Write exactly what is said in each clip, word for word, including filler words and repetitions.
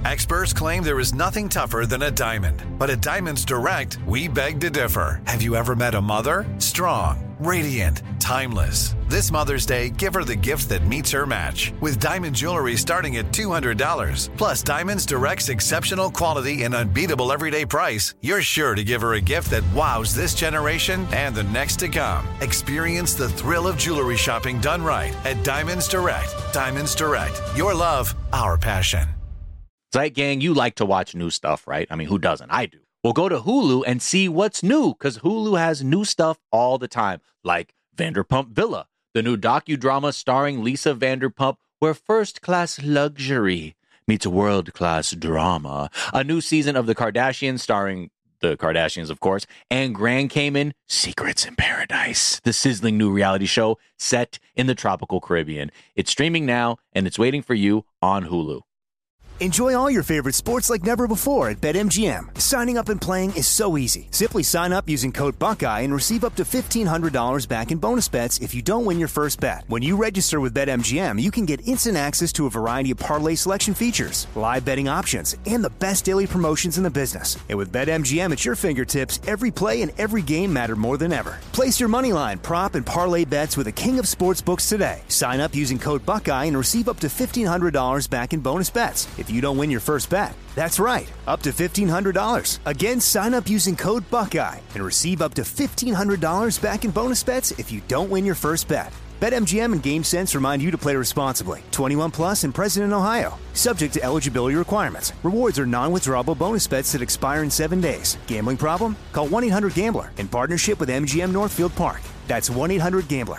Experts claim there is nothing tougher than a diamond. But at Diamonds Direct, we beg to differ. Have you ever met a mother? Strong, radiant, timeless. This Mother's Day, give her the gift that meets her match. With diamond jewelry starting at two hundred dollars. Plus Diamonds Direct's exceptional quality and unbeatable everyday price, you're sure to give her a gift that wows this generation and the next to come. Experience the thrill of jewelry shopping done right at Diamonds Direct. Diamonds Direct. Your love, our passion. Right, gang, you like to watch new stuff, right? I mean, who doesn't? I do. Well, go to Hulu and see what's new, because Hulu has new stuff all the time, like Vanderpump Villa, the new docudrama starring Lisa Vanderpump, where first-class luxury meets world-class drama. A new season of The Kardashians starring the Kardashians, of course, and Grand Cayman, Secrets in Paradise, the sizzling new reality show set in the tropical Caribbean. It's streaming now, and it's waiting for you on Hulu. Enjoy all your favorite sports like never before at BetMGM. Signing up and playing is so easy. Simply sign up using code Buckeye and receive up to fifteen hundred dollars back in bonus bets if you don't win your first bet. When you register with BetMGM, you can get instant access to a variety of parlay selection features, live betting options, and the best daily promotions in the business. And with BetMGM at your fingertips, every play and every game matter more than ever. Place your moneyline, prop, and parlay bets with the king of sportsbooks today. Sign up using code Buckeye and receive up to fifteen hundred dollars back in bonus bets if you don't win your first bet. That's right, up to fifteen hundred dollars. Again, sign up using code Buckeye and receive up to fifteen hundred dollars back in bonus bets if you don't win your first bet. BetMGM and GameSense remind you to play responsibly. twenty-one plus and present in Ohio. Subject to eligibility requirements. Rewards are non-withdrawable bonus bets that expire in seven days. Gambling problem? Call one eight hundred gambler in partnership with M G M Northfield Park. That's one eight hundred gambler.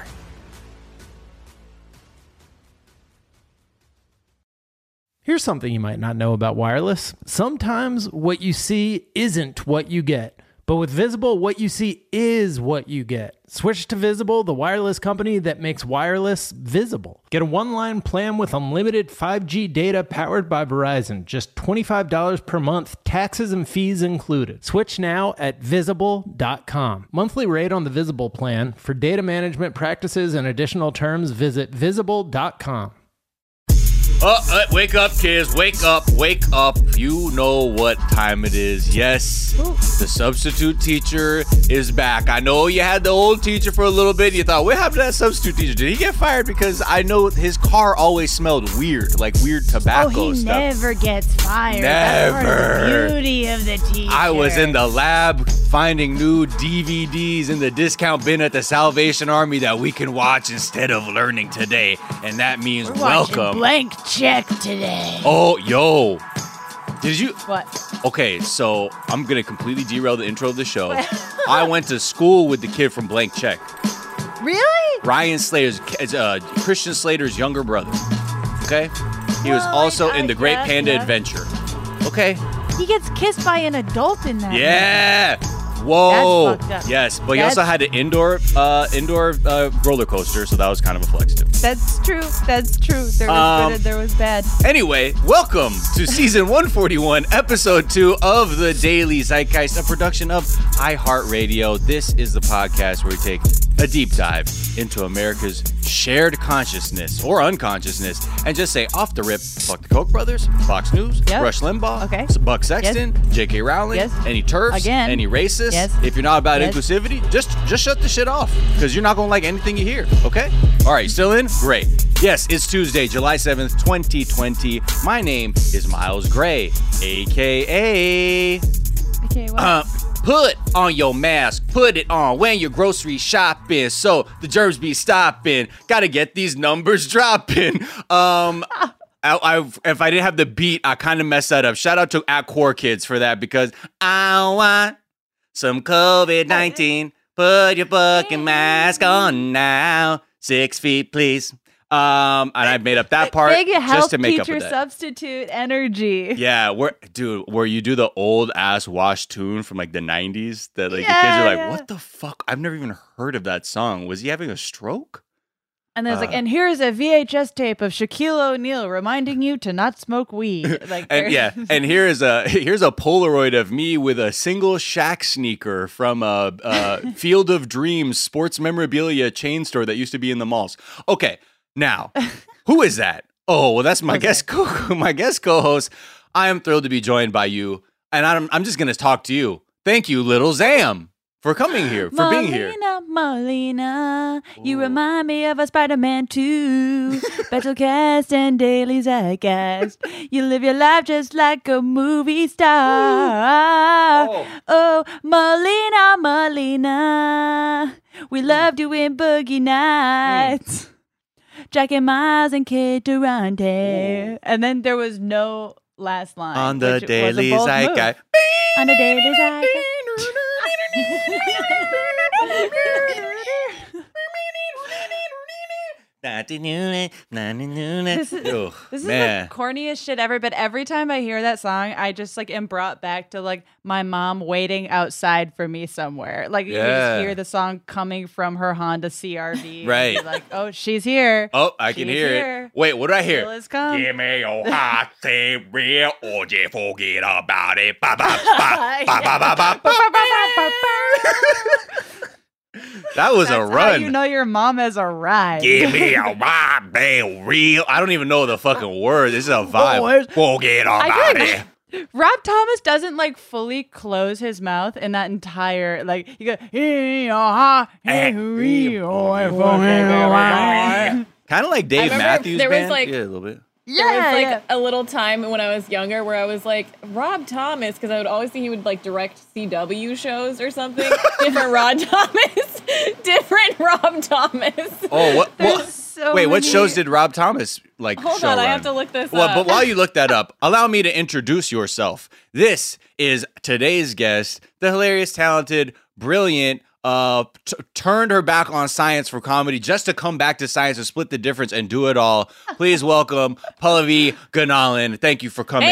Here's something you might not know about wireless. Sometimes what you see isn't what you get. But with Visible, what you see is what you get. Switch to Visible, the wireless company that makes wireless visible. Get a one-line plan with unlimited five G data powered by Verizon. Just twenty-five dollars per month, taxes and fees included. Switch now at visible dot com. Monthly rate on the Visible plan. For data management practices and additional terms, visit visible dot com. Oh, uh, wake up, kids. Wake up. Wake up. You know what time it is. Yes, the substitute teacher is back. I know you had the old teacher for a little bit. You thought, what happened to that substitute teacher? Did he get fired? Because I know his car always smelled weird, like weird tobacco oh, he stuff. never gets fired. Never. That's part of the beauty of the teacher. I was in the lab finding new D V Ds in the discount bin at the Salvation Army that we can watch instead of learning today. And that means We're welcome. Blank Check today. Oh, yo. Did you? What? Okay, so I'm going to completely derail the intro of the show. I went to school with the kid from Blank Check. Really? Ryan Slater's, uh, Christian Slater's younger brother. Okay? He was Well, also I- in The Great yeah, Panda yeah. Adventure. Okay? He gets kissed by an adult in that. Yeah. Whoa. That's fucked up. Yes, but he That's- also had an indoor uh, indoor uh, roller coaster, so that was kind of a flex too. That's true. That's true. There was Um, good and there was bad. Anyway, welcome to season one forty-one, episode two of the Daily Zeitgeist, a production of iHeartRadio. This is the podcast where we take a deep dive into America's shared consciousness or unconsciousness and just say off the rip, fuck the Koch brothers, Fox News, Yep. Rush Limbaugh, Okay. Buck Sexton, J K Rowling, Yes. any TERFs, Again. any racists. Yes. If you're not about Yes. inclusivity, just just shut the shit off because you're not going to like anything you hear, okay? All right, still in? Great. Yes, it's Tuesday, July seventh, twenty twenty. My name is Miles Gray, a k a. Okay, what? Uh, put on your mask, put it on when you're grocery shopping so the germs be stopping. Gotta get these numbers dropping. Um... I, I, if I didn't have the beat, I kind of messed that up. Shout out to at Core Kids for that because I want some COVID nineteen. Put your fucking mask on now. Six feet, please. Um, and I made up that part Big just health to make up teacher for that. substitute energy. Yeah, where, dude, where you do the old ass wash tune from like the nineties that like Yeah, the kids are like, yeah. what the fuck? I've never even heard of that song. Was he having a stroke? And there's Uh, like, and here's a V H S tape of Shaquille O'Neal reminding you to not smoke weed. Like, And yeah, and here is a here's a Polaroid of me with a single Shaq sneaker from a, a Field of Dreams sports memorabilia chain store that used to be in the malls. Okay, now who is that? Oh, well, that's my Okay. guest co my guest co-host. I am thrilled to be joined by you, and I'm, I'm just going to talk to you. Thank you, Little Zam, for coming here, for Molina, being here. Molina, you remind me of a Spider-Man two. Special cast and daily Zycast. You live your life just like a movie star. Oh. Oh, Molina, Molina, we love doing boogie nights. Jack and Miles and Kid Durante. And then there was no last line. On the which was a Daily bold move. Zycast. On the Daily Zycast. This is, Ugh, this is man. the corniest shit ever, but every time I hear that song, I just like am brought back to like my mom waiting outside for me somewhere. Like you Yeah. just hear the song coming from her Honda C R V. and Right. be like, oh, she's here. Oh, I can She's hear here. it. Wait, what do I Bill hear? has come. Give me your heart, say real, or just forget about it. Ba, ba, ba, ba, ba, ba, ba, ba. That was That's a how run. you know your mom has arrived. Give me a vibe, babe, real. I don't even know the fucking word. This is a vibe. Boys. Forget I about feel it. like Rob Thomas doesn't like fully close his mouth in that entire like you go Kind of like Dave remember Matthews there was, Band. like- yeah, a little bit. There was yeah, like yeah. a little time when I was younger where I was like, Rob Thomas, because I would always think he would like direct C W shows or something. Different Rob Thomas. Different Rob Thomas. Oh, what? There's what so wait, what many- shows did Rob Thomas like? Hold show on, I run? have to look this Well, up. but while you look that up, allow me to introduce yourself. This is today's guest, the hilarious, talented, brilliant, uh, t- turned her back on science for comedy just to come back to science and split the difference and do it all. Please welcome Pallavi Ganalan. Thank you for coming.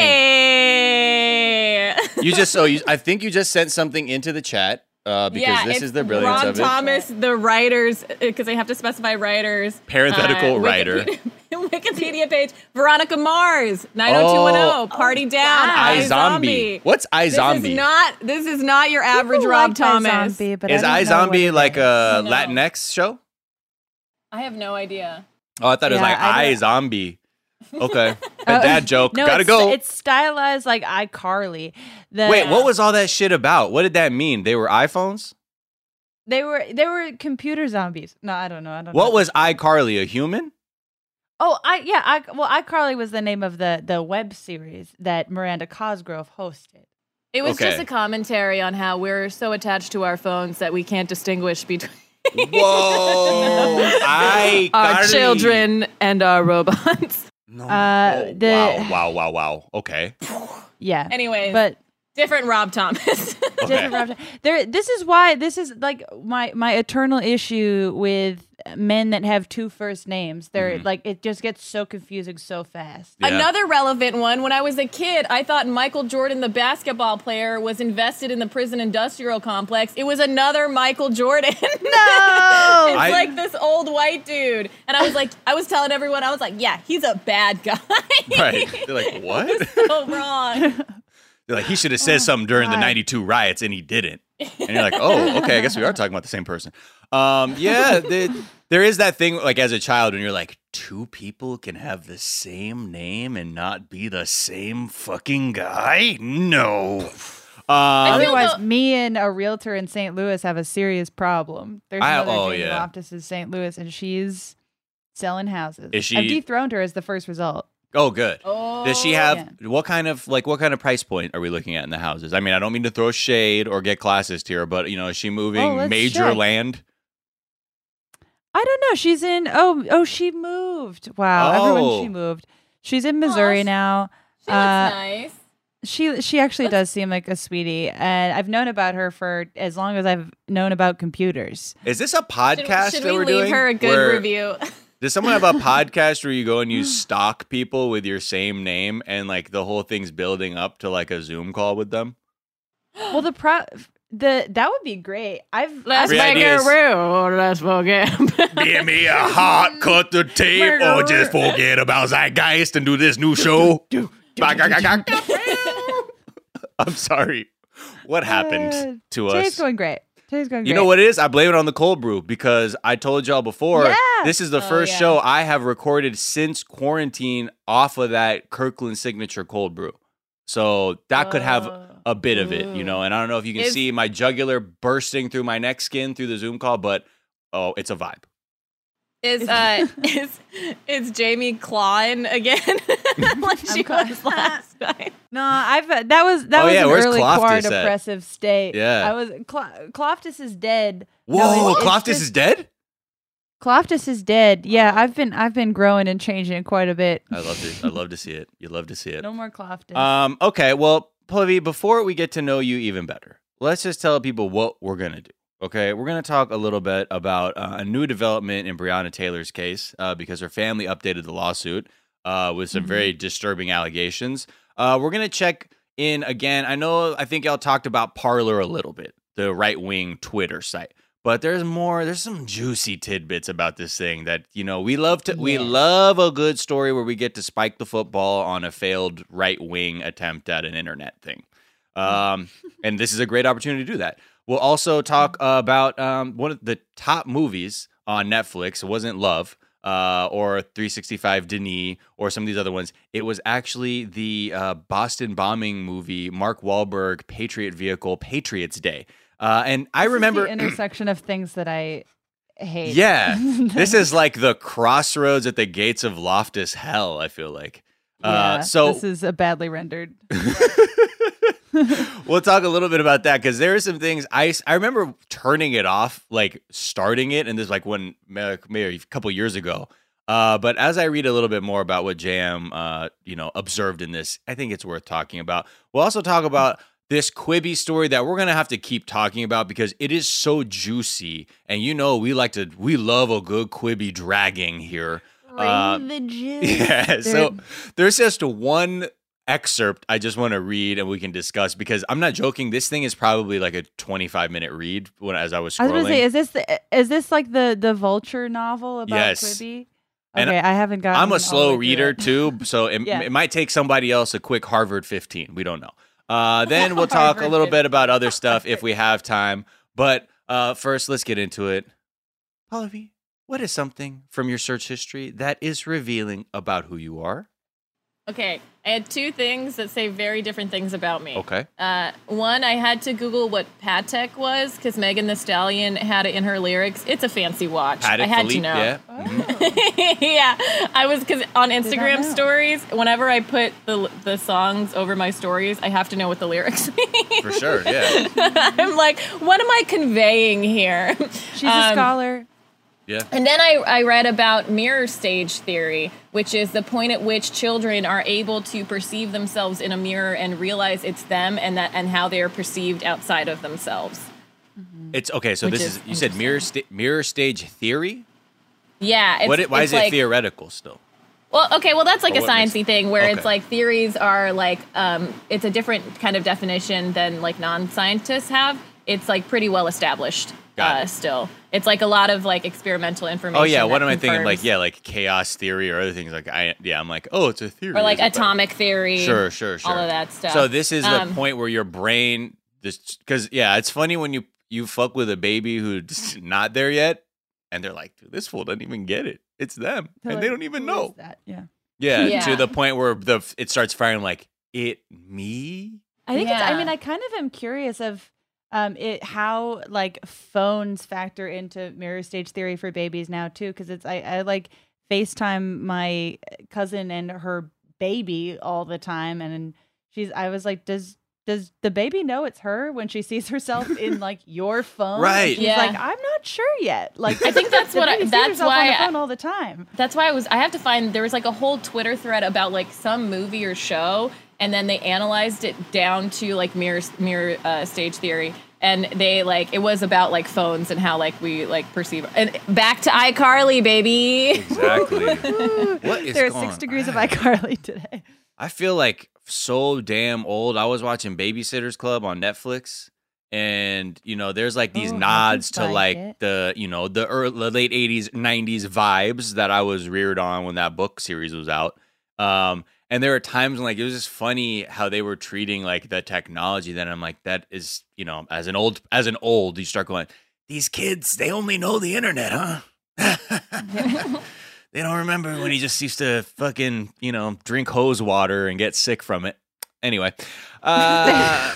Hey. You just so you, I think you just sent something into the chat uh, because yeah, this it's is the brilliance Rob of it. Thomas, the writers, because they have to specify writers. Parenthetical writer. Wikipedia, Wikipedia page. Veronica Mars, nine oh two one oh, Party Down, I I Zombie. What's I This Zombie? is not. This is not your average People Rob like Thomas. iZombie, but Is I, I don't know what Zombie it like is. a No. Latinx show? I have no idea. Oh, I thought it was Yeah, like I I don't- Zombie. Okay, a Uh, dad joke. No, Gotta it's, go. It's stylized like iCarly. The, Wait, what was all that shit about? What did that mean? They were iPhones? they were? They were computer zombies. No, I don't know. I don't. What know. was iCarly? A human? Oh, I yeah. I well, iCarly was the name of the the web series that Miranda Cosgrove hosted. It was Okay. just a commentary on how we're so attached to our phones that we can't distinguish between Whoa! I our children and our robots. No. Uh, Oh, the- wow! Wow! Wow! Wow! Okay. Yeah. Anyways, but different Rob Thomas. Okay. different Rob- there. This is why this is like my my eternal issue with men that have two first names. They're Mhm. like it just gets so confusing so fast. Yeah. Another relevant one, when I was a kid, I thought Michael Jordan, the basketball player, was invested in the prison industrial complex. It was another Michael Jordan. No. It's I- like this old white dude. And I was like, I was telling everyone, I was like, yeah, he's a bad guy. Right. They're like, what? So wrong. They're like, he should have said something during the God. ninety-two riots, and he didn't. And you're like, oh, okay, I guess we are talking about the same person. Um, yeah, the, there is that thing, like, as a child, when you're like, two people can have the same name and not be the same fucking guy? No. Um, feel Otherwise, the- me and a realtor in Saint Louis have a serious problem. There's I- another oh, Jamie yeah. Loftus in Saint Louis, and she's selling houses. Is she- I've dethroned her as the first result. oh, good. Oh, Does she have yeah. what kind of like what kind of price point are we looking at in the houses? I mean, I don't mean to throw shade or get classist here, but you know, is she moving Oh, let's major check. land? I don't know. She's in. Oh, oh, she moved. Wow, Oh. everyone she moved. She's in Missouri she- now. She looks Uh, nice. She she actually does seem like a sweetie, and I've known about her for as long as I've known about computers. Is this a Should, podcast should that we we're leave doing? her a good Where- review? Does someone have a podcast where you go and you stalk people with your same name and like the whole thing's building up to like a Zoom call with them? Well, the pro the that would be great. I've Let's Free make ideas. it real. Let's forget. Give me a hot cut the tape or just forget about Zeitgeist and do this new show. I'm sorry. What happened Uh, to Today's us? going great. Today's going great. You know what it is? I blame it on the cold brew because I told y'all before, Yeah. this is the Oh, first yeah. show I have recorded since quarantine off of that Kirkland signature cold brew. So that could have Whoa. a bit of it, you know. And I don't know if you can Is- see my jugular bursting through my neck skin through the Zoom call, but oh, it's a vibe. Is uh is is Jamie clawing again like she I'm was last time? No, I've uh, that was that Oh, was yeah, an where's early Cloftus quar at? depressive state. Yeah. I was Cl- Cloftus is dead. No, Whoa, it's- it's Cloftus just- is dead? Cloftus is dead. Yeah, I've been I've been growing and changing quite a bit. I love to I love to see it. You love to see it. No more Cloftus. Um, okay, well, Pallavi, before we get to know you even better, let's just tell people what we're gonna do. Okay, we're gonna talk a little bit about uh, a new development in Breonna Taylor's case uh, because her family updated the lawsuit uh, with some Mhm. very disturbing allegations. Uh, we're gonna check in again. I know I think y'all talked about Parler a little bit, the right wing Twitter site. But there's more. There's some juicy tidbits about this thing that you know we love to. We Yes. love a good story where we get to spike the football on a failed right wing attempt at an internet thing, um, and this is a great opportunity to do that. We'll also talk about um, one of the top movies on Netflix. It wasn't Love uh, or three sixty-five Denis or some of these other ones. It was actually the uh, Boston bombing movie, Mark Wahlberg Patriot vehicle, Patriots Day. Uh, and I This is remember the intersection of things that I hate. Yeah, this is like the crossroads at the gates of Loftus hell, I feel like. Yeah, uh, so this is a badly rendered. we'll talk a little bit about that because there are some things I, I remember turning it off, like starting it, and this like when maybe a couple years ago. Uh, but as I read a little bit more about what J M, uh, you know, observed in this, I think it's worth talking about. We'll also talk about this Quibi story that we're gonna have to keep talking about because it is so juicy, and you know we like to, we love a good Quibi dragging here. Uh, the juice. yeah, so there's just one excerpt I just want to read and we can discuss because I'm not joking. This thing is probably like a twenty-five minute read when as I was scrolling. I was gonna say, is this the, is this like the the Vulture novel about Yes. Quibi? And Okay, I haven't gotten. I'm all a the slow way through reader it. too, so it, Yeah. it might take somebody else a quick Harvard fifteen. We don't know. Uh, then we'll talk a Harvard little bit fifteen. about other stuff if we have time. But uh, first, let's get into it. Pallavi, what is something from your search history that is revealing about who you are? Okay, I had two things that say very different things about me. Okay. Uh, one, I had to Google what Patek was because Megan Thee Stallion had it in her lyrics. It's a fancy watch. Patek I had Philippe, to know. yeah. Oh. yeah, I was because on not Instagram know. stories, whenever I put the the songs over my stories, I have to know what the lyrics mean. For sure, yeah. I'm like, what am I conveying here? She's a Um, scholar. Yeah. And then I, I read about mirror stage theory, which is the point at which children are able to perceive themselves in a mirror and realize it's them and that and how they are perceived outside of themselves. It's okay. So Which this is, is you said mirror sta- mirror stage theory. Yeah. It's, What? It, why it's is like, it theoretical still? Well, okay, well, that's like Or a what makes- sciencey thing where Okay. it's like theories are like, um, it's a different kind of definition than like non-scientists have. It's like pretty well established Got uh, it. still. It's like a lot of like experimental information. Oh yeah. that What am I thinking? Like confirms- yeah, like chaos theory or other things. Like I yeah, I'm like oh, it's a theory. Or like Is it- atomic theory. Sure, sure, sure. All of that stuff. So this is the Um, point where your brain, this because yeah, it's funny when you you fuck with a baby who's not there yet, and they're like, dude, this fool doesn't even get it. It's them, They're and like, they don't even "Who know. is that?" Yeah. Yeah, Yeah. to the point where the it starts firing like it me. I think it's, I Yeah. mean, I kind of am curious of um it how like phones factor into mirror stage theory for babies now too, because it's I, I like FaceTime my cousin and her baby all the time, and she's I was like, does does the baby know it's her when she sees herself in like your phone? And Right. she's Yeah. like, I'm not sure yet. Like I think that's the what I- baby sees that's herself on why the I- phone all the time. That's why I was. I have to find. There was like a whole Twitter thread about like some movie or show, and then they analyzed it down to like mirror mirror uh, stage theory, and they like it was about like phones and how like we like perceive. And back to iCarly, baby. Exactly. What is There are going six degrees of on? iCarly today. I feel like so damn old. I was watching Babysitters Club on Netflix, and you know, there's like these Oh, how'd you nods to find like it? the you know the early, the late eighties, nineties vibes that I was reared on when that book series was out. Um, and there are times when like it was just funny how they were treating like the technology. Then I'm like, that is you know, as an old as an old, you start going, these kids, they only know the internet, huh? They don't remember when he just used to fucking, you know, drink hose water and get sick from it. Anyway. Uh,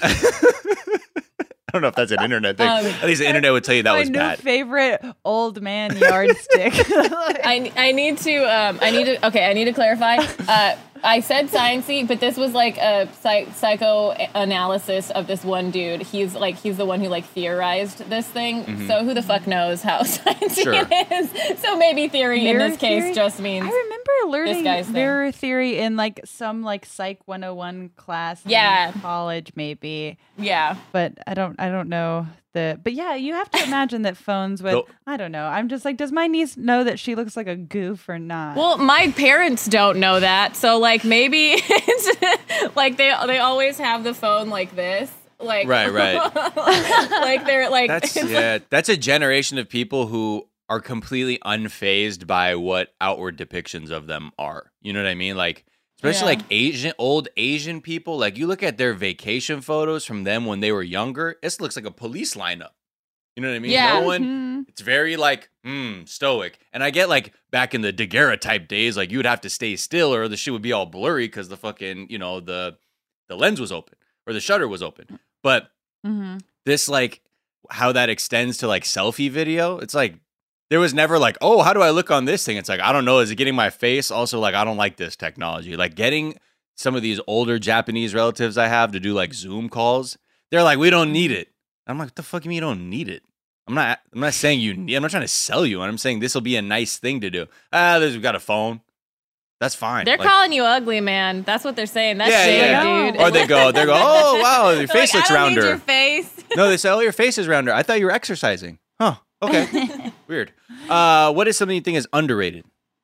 I don't know if that's an internet thing. Um, At least the internet would tell you that my was new bad. favorite old man yardstick. I, I need to um I need to okay I need to clarify. Uh, I said sciencey, but this was like a psych- psychoanalysis of this one dude. He's like he's the one who like theorized this thing. Mm-hmm. So who the fuck knows how sciencey sure. it is? So maybe theory mirror in this theory? case just means. I remember learning mirror theory in like some like Psych one oh one class. Yeah, in college maybe. Yeah, but I don't I don't know. The, but yeah, you have to imagine that phones would, Go. I don't know. I'm just like, does my niece know that she looks like a goof or not? Well, my parents don't know that. So like maybe it's like they they always have the phone like this. Like Right, right. like they're like that's, yeah, that's a generation of people who are completely unfazed by what outward depictions of them are. You know what I mean? Like especially yeah. like Asian, old Asian people, like you look at their vacation photos from them when they were younger, it looks like a police lineup. You know what I mean? Yeah. No one, mm-hmm. it's very like, hmm, stoic. And I get like back in the daguerreotype days, like you would have to stay still or the shit would be all blurry because the fucking, you know, the the lens was open or the shutter was open. But mm-hmm. this like how that extends to like selfie video, it's like, there was never like, oh, how do I look on this thing? It's like, I don't know. Is it getting my face? Also, like, I don't like this technology. Like getting some of these older Japanese relatives I have to do like Zoom calls. They're like, we don't need it. I'm like, what the fuck you mean you don't need it? I'm not, I'm not saying you need, I'm not trying to sell you. I'm saying this will be a nice thing to do. Ah, there's, we've got a phone. That's fine. They're like, calling you ugly, man. That's what they're saying. That's yeah, shady, yeah. dude. Or they go, they go, oh, wow, your face like, looks I don't rounder. Need your face. No, they say, oh, your face is rounder. I thought you were exercising. Huh. Okay. Weird. Uh, what is something you think is underrated?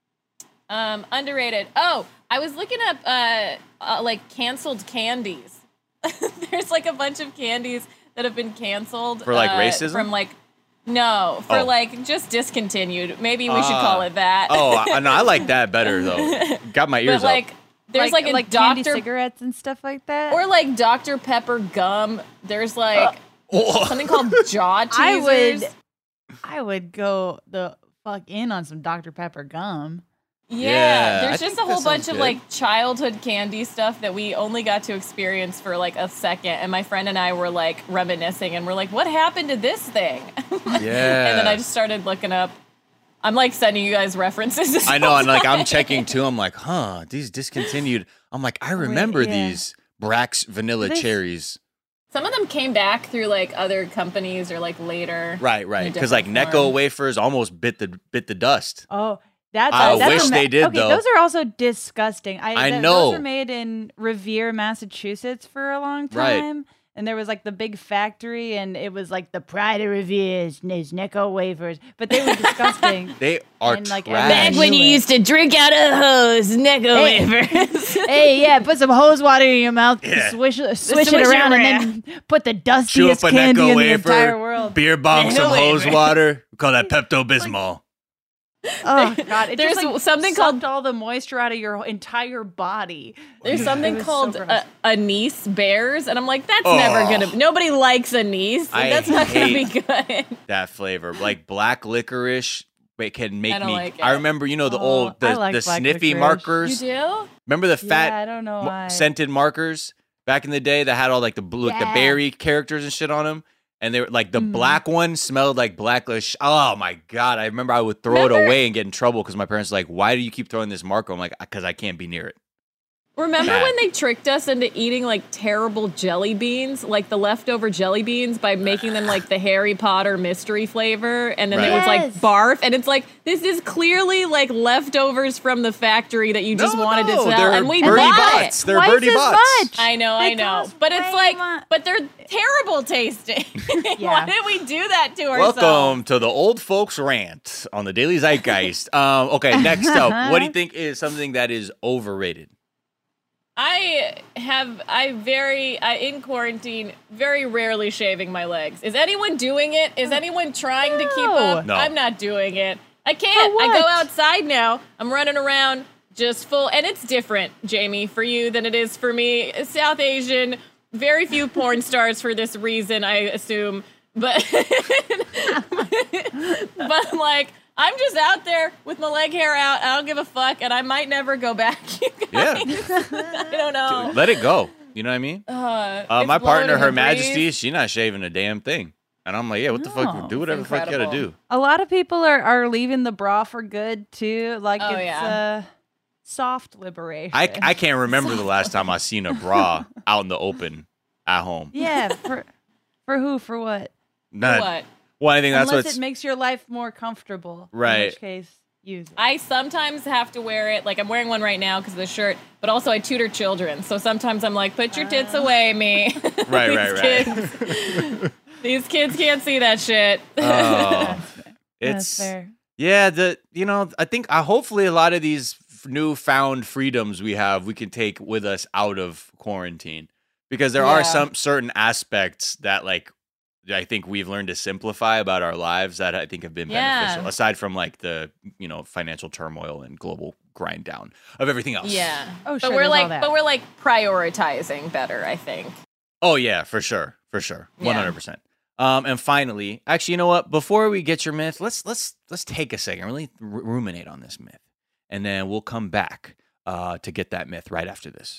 Um, underrated. Oh, I was looking up uh, uh like canceled candies. There's like a bunch of candies that have been canceled for like uh, racism. From like no, for oh. like just discontinued. Maybe we uh, should call it that. oh, I, no, I like that better though. Got my ears but, like, up. There's like, like, like like Doctor candy cigarettes and stuff like that, or like Doctor Pepper gum. There's like uh, oh. something called jaw teasers. I would. I would go the fuck in on some Doctor Pepper gum. Yeah, yeah there's just a whole bunch good. of like childhood candy stuff that we only got to experience for like a second. And my friend and I were like reminiscing and we're like, what happened to this thing? Yeah. And then I just started looking up. I'm like sending you guys references. I know. And like I'm checking too. I'm like, huh, these discontinued. I'm like, I remember Wait, yeah. these Brax vanilla this- cherries. Some of them came back through like other companies or like later. Right, right. Because like form. Necco wafers almost bit the bit the dust. Oh, that's. I that's wish a, they did okay, though. Those are also disgusting. I, I th- know. Those were made in Revere, Massachusetts for a long Right. time. And there was like the big factory, and it was like the pride of Revere is Necco wafers, but they were disgusting. They are And, like, trash. Back when you used to drink out of a hose, Necco Hey. wafers. Hey, yeah, put some hose water in your mouth, Yeah. swish, swish, Swish it it around, around. and then put the Chew up dustiest a candy Necco in the wafer, entire world. beer bong some Necco hose wafer. water. We call that Pepto Bismol. Oh God! It There's just, like, something sucked called- all the moisture out of your entire body. There's It something was so called gross. uh, anise bears, and I'm like, that's Oh. never gonna. Nobody likes anise. I That's not gonna be hate good. That flavor, like black licorice, it can make I don't me. like it. I remember, you know, the Oh, old the, I like the black sniffy licorice. markers. You do? Remember the Yeah, fat I don't know mo- why. scented markers back in the day that had all like the blue, like, the Yeah. berry characters and shit on them. And they were like the Mhm. black one smelled like black licorice. Oh my god! I remember I would throw Remember- it away and get in trouble because my parents were like, "Why do you keep throwing this marker?" I'm like, "Because I can't be near it." Remember Bad. when they tricked us into eating like terrible jelly beans, like the leftover jelly beans, by making them like the Harry Potter mystery flavor, and then Right. it was like Yes. barf, and it's like this is clearly like leftovers from the factory that you just No, wanted no, to sell, they're and we birdie bought bots. it. They're Twice birdie as bots. much. I know, They I know, cost but it's way like, mu- but they're terrible tasting. Why Yeah. did we do that to ourselves? Welcome to the old folks rant on the Daily Zeitgeist. um, okay, next up, what do you think is something that is overrated? I have, I very, I in quarantine, very rarely shaving my legs. Is anyone doing it? Is anyone trying to keep up? No. I'm not doing it. I can't. For I go what? outside now. I'm running around just full, and it's different, Jamie, for you than it is for me. South Asian, very few porn stars for this reason, I assume. But, but I'm like, I'm just out there with my leg hair out. I don't give a fuck, and I might never go back. You Yeah, guys. I don't know. let it go. You know what I mean? Uh, Uh, it's my blowing partner, in Her the Majesty, breeze. she not shaving a damn thing. And I'm like, yeah, what the No, fuck? Do whatever the fuck you gotta incredible. do. A lot of people are, are leaving the bra for good too. Like Oh, it's yeah. uh, soft liberation. I, I can't remember the last time I seen a bra out in the open at home. Yeah, for for who? For what? Not, What? Well, I think that's Unless what's it makes your life more comfortable. In Right. which case, use it. I sometimes have to wear it. Like I'm wearing one right now because of the shirt, but also I tutor children. So sometimes I'm like, put your tits away, me. right, These right, right. Kids, these kids can't see that shit. Oh, That's it's fair. yeah. The you know I think uh, hopefully a lot of these f- newfound freedoms we have we can take with us out of quarantine because there are Yeah. some certain aspects that like I think we've learned to simplify about our lives that I think have been Yeah. beneficial aside from like the you know financial turmoil and global grind down of everything else. Yeah. Oh, but sure, we're there's all like, that. but we're like prioritizing better. I think. Oh yeah, for sure, for sure, Yeah. one hundred percent. Um, and finally, actually, you know what? Before we get your myth, let's let's let's take a second, really r- ruminate on this myth, and then we'll come back uh, to get that myth right after this.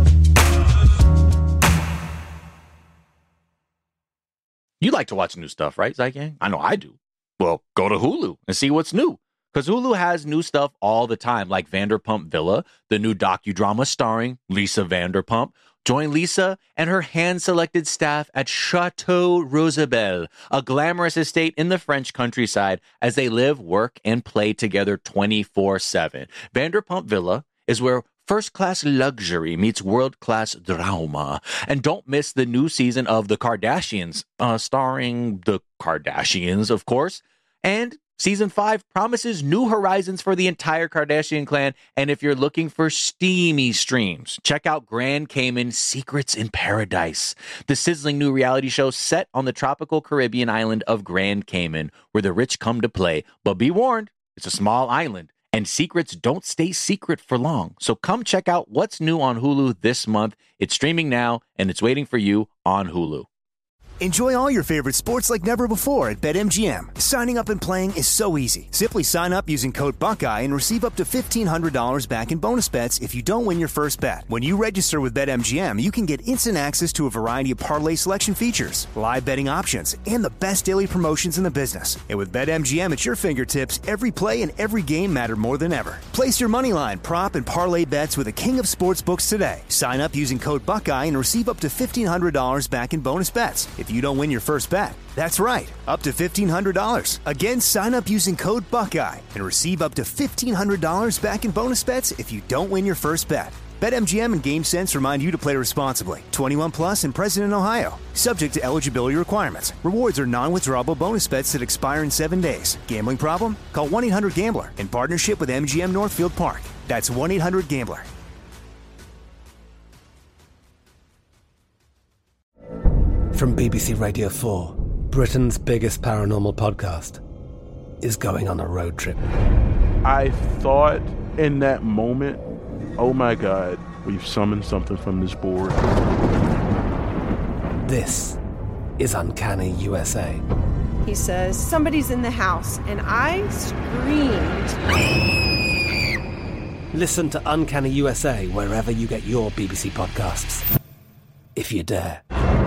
You like to watch new stuff, right, Zygang? I know I do. Well, go to Hulu and see what's new. Because Hulu has new stuff all the time, like Vanderpump Villa, the new docudrama starring Lisa Vanderpump. Join Lisa and her hand-selected staff at Chateau Rosabelle, a glamorous estate in the French countryside, as they live, work, and play together twenty-four seven. Vanderpump Villa is where first-class luxury meets world-class drama. And don't miss the new season of The Kardashians, uh, starring the Kardashians, of course. And season five promises new horizons for the entire Kardashian clan. And if you're looking for steamy streams, check out Grand Cayman Secrets in Paradise, the sizzling new reality show set on the tropical Caribbean island of Grand Cayman, where the rich come to play. But be warned, it's a small island, and secrets don't stay secret for long. So come check out what's new on Hulu this month. It's streaming now, and it's waiting for you on Hulu. Enjoy all your favorite sports like never before at BetMGM. Signing up and playing is so easy. Simply sign up using code Buckeye and receive up to fifteen hundred dollars back in bonus bets if you don't win your first bet. When you register with BetMGM, you can get instant access to a variety of parlay selection features, live betting options, and the best daily promotions in the business. And with BetMGM at your fingertips, every play and every game matter more than ever. Place your moneyline, prop, and parlay bets with the king of sportsbooks today. Sign up using code Buckeye and receive up to fifteen hundred dollars back in bonus bets if you don't win your first bet. That's right, up to fifteen hundred dollars. Again, sign up using code Buckeye and receive up to fifteen hundred dollars back in bonus bets if you don't win your first bet. BetMGM and GameSense remind you to play responsibly. twenty-one plus and present in Ohio. Subject to eligibility requirements. Rewards are non-withdrawable bonus bets that expire in seven days. Gambling problem? Call one eight hundred gambler in partnership with M G M Northfield Park. That's one eight hundred gambler. From B B C Radio four, Britain's biggest paranormal podcast is going on a road trip. I thought in that moment, oh my God, we've summoned something from this board. This is Uncanny U S A. He says, somebody's in the house, and I screamed. Listen to Uncanny U S A wherever you get your B B C podcasts, if you dare.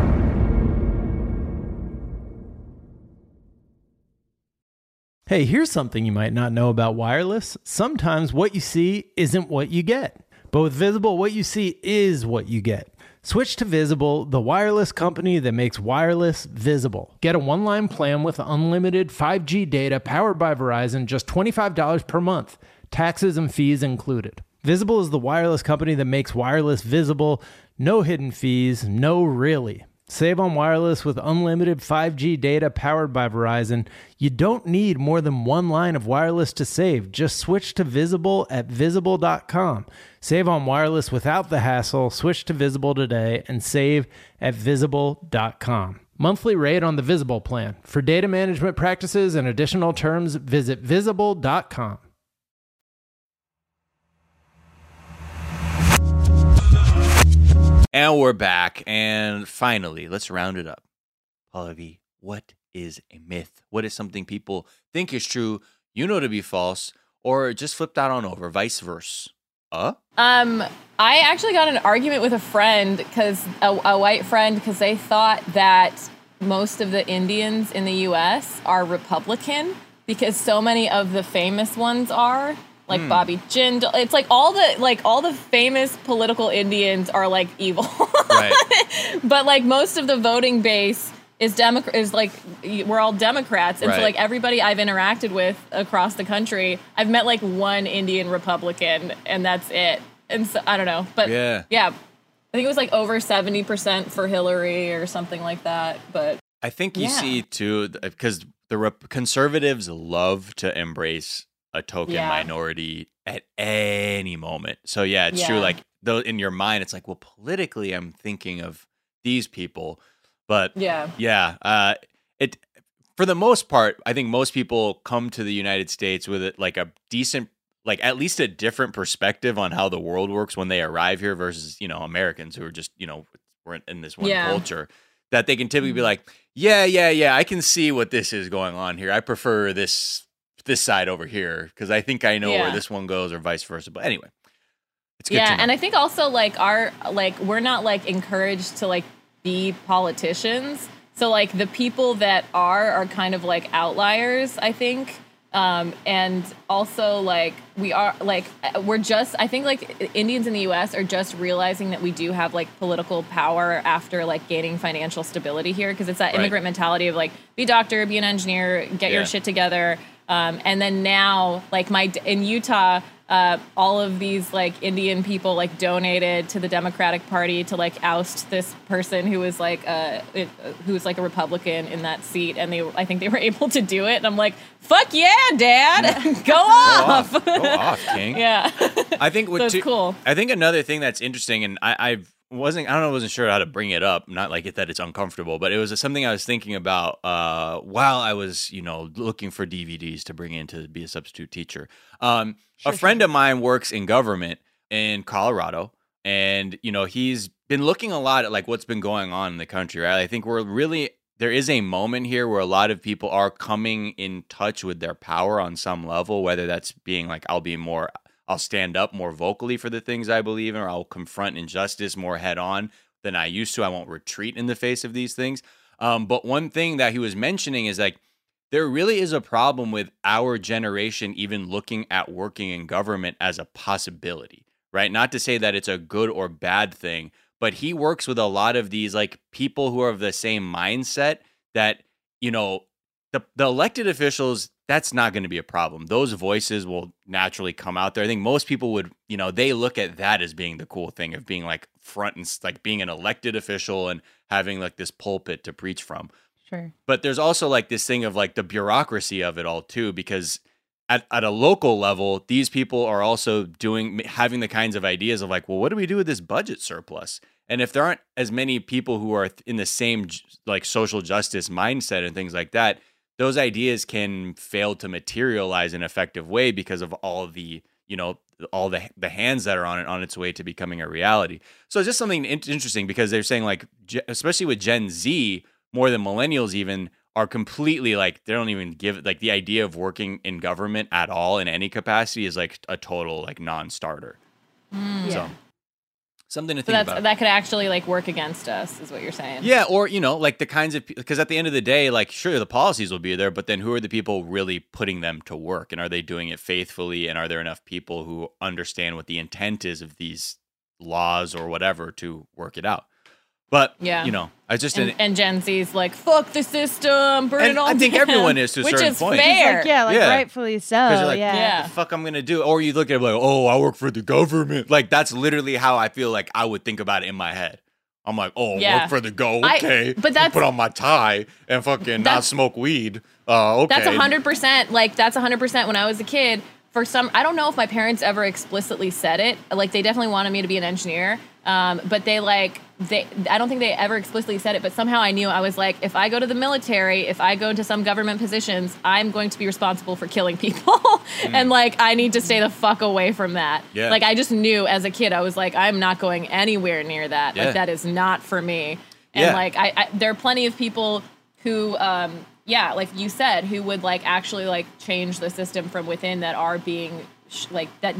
Hey, here's something you might not know about wireless. Sometimes what you see isn't what you get. But with Visible, what you see is what you get. Switch to Visible, the wireless company that makes wireless visible. Get a one-line plan with unlimited five G data powered by Verizon, just twenty-five dollars per month. Taxes and fees included. Visible is the wireless company that makes wireless visible. No hidden fees, no really. Save on wireless with unlimited five G data powered by Verizon. You don't need more than one line of wireless to save. Just switch to Visible at visible dot com. Save on wireless without the hassle. Switch to Visible today and save at visible dot com. Monthly rate on the Visible plan. For data management practices and additional terms, visit visible dot com. And we're back. And finally, let's round it up. Pallavi, what is a myth? What is something people think is true, you know to be false, or just flip that on over, vice versa? Uh? Um, I actually got in an argument with a friend, because a, a white friend, because they thought that most of the Indians in the U S are Republican, because so many of the famous ones are, like mm. Bobby Jindal. It's like all the like all the famous political Indians are like evil, right? But like most of the voting base is Democrat is like we're all Democrats, and right. so like everybody I've interacted with across the country, I've met like one Indian Republican, and that's it. And so I don't know, but yeah, yeah, I think it was like over seventy percent for Hillary or something like that. But I think you yeah. see too, because the rep- conservatives love to embrace a token yeah. minority at any moment. So yeah, it's yeah. true. Like though in your mind, it's like, well, politically, I'm thinking of these people, but yeah, yeah, uh, it for the most part, I think most people come to the United States with it like a decent, like at least a different perspective on how the world works when they arrive here versus, you know, Americans who are just, you know, we're in this one yeah. culture, that they can typically be like, yeah, yeah, yeah, I can see what this is going on here. I prefer this this side over here because I think I know yeah. where this one goes, or vice versa. But anyway, it's good yeah, to know. and I think also like our like we're not like encouraged to like be politicians. So like the people that are are kind of like outliers, I think. Um, and also like we are like we're just I think like Indians in the U S are just realizing that we do have like political power after like gaining financial stability here, because it's that Right. immigrant mentality of like be a doctor, be an engineer, get Yeah. your shit together. Um, and then now, like my in Utah, uh, all of these like Indian people like donated to the Democratic Party to like oust this person who was like a it, who was like a Republican in that seat, and they I think they were able to do it. And I'm like, fuck yeah, Dad, go off, go off, go off, King. Yeah, I think what so it's too, cool. I think another thing that's interesting, and I, I wasn't I don't know, I wasn't sure how to bring it up. Not like it that it's uncomfortable, but it was something I was thinking about uh, while I was, you know, looking for D V Ds to bring in to be a substitute teacher. Um, Sure, a friend of mine works in government in Colorado, and you know he's been looking a lot at like what's been going on in the country. Right, I think we're really there is a moment here where a lot of people are coming in touch with their power on some level, whether that's being like I'll be more. I'll stand up more vocally for the things I believe in, or I'll confront injustice more head on than I used to. I won't retreat in the face of these things. Um, but one thing that he was mentioning is like, there really is a problem with our generation even looking at working in government as a possibility, right? Not to say that it's a good or bad thing, but he works with a lot of these like people who are of the same mindset that, you know, the, the elected officials, that's not going to be a problem. Those voices will naturally come out there. I think most people would, you know, they look at that as being the cool thing of being like front and like being an elected official and having like this pulpit to preach from. Sure. But there's also like this thing of like the bureaucracy of it all too, because at, at a local level, these people are also doing, having the kinds of ideas of like, well, what do we do with this budget surplus? And if there aren't as many people who are in the same like social justice mindset and things like that, those ideas can fail to materialize in an effective way because of all of the, you know, all the the hands that are on it on its way to becoming a reality. So it's just something in- interesting because they're saying like, especially with Gen Z, more than millennials even, are completely like, they don't even give like the idea of working in government at all in any capacity is like a total like non-starter. Mm. So Yeah. something to So think that's, about. that could actually like work against us, is what you're saying. Yeah, or, you know, like the kinds of, because at the end of the day, like, sure, the policies will be there, but then who are the people really putting them to work? And are they doing it faithfully? And are there enough people who understand what the intent is of these laws or whatever to work it out? But, Yeah. you know, I just, And, didn't, and Gen Z's like, fuck the system, burn And it all I think down, everyone is to a which certain is point. fair. Like, yeah, like Yeah. rightfully so. 'cause you're like, yeah. Yeah. what the fuck I'm going to do? Or you look at it like, oh, I work for the government. Like, that's literally how I feel like I would think about it in my head. I'm like, oh, Yeah. work for the go, I- okay. but that's- put on my tie and fucking not That's- smoke weed. Uh, okay. That's a hundred percent. Like that's a hundred percent. When I was a kid, for some, I don't know if my parents ever explicitly said it. Like they definitely wanted me to be an engineer, um, but they like they. I don't think they ever explicitly said it. But somehow I knew. I was like, if I go to the military, if I go into some government positions, I'm going to be responsible for killing people, and like I need to stay the fuck away from that. Yeah. Like I just knew as a kid, I was like, I'm not going anywhere near that. Yeah. Like that is not for me. And Yeah. like I, I, there are plenty of people who. Um, Yeah, like you said, who would like actually like change the system from within that are being sh- like that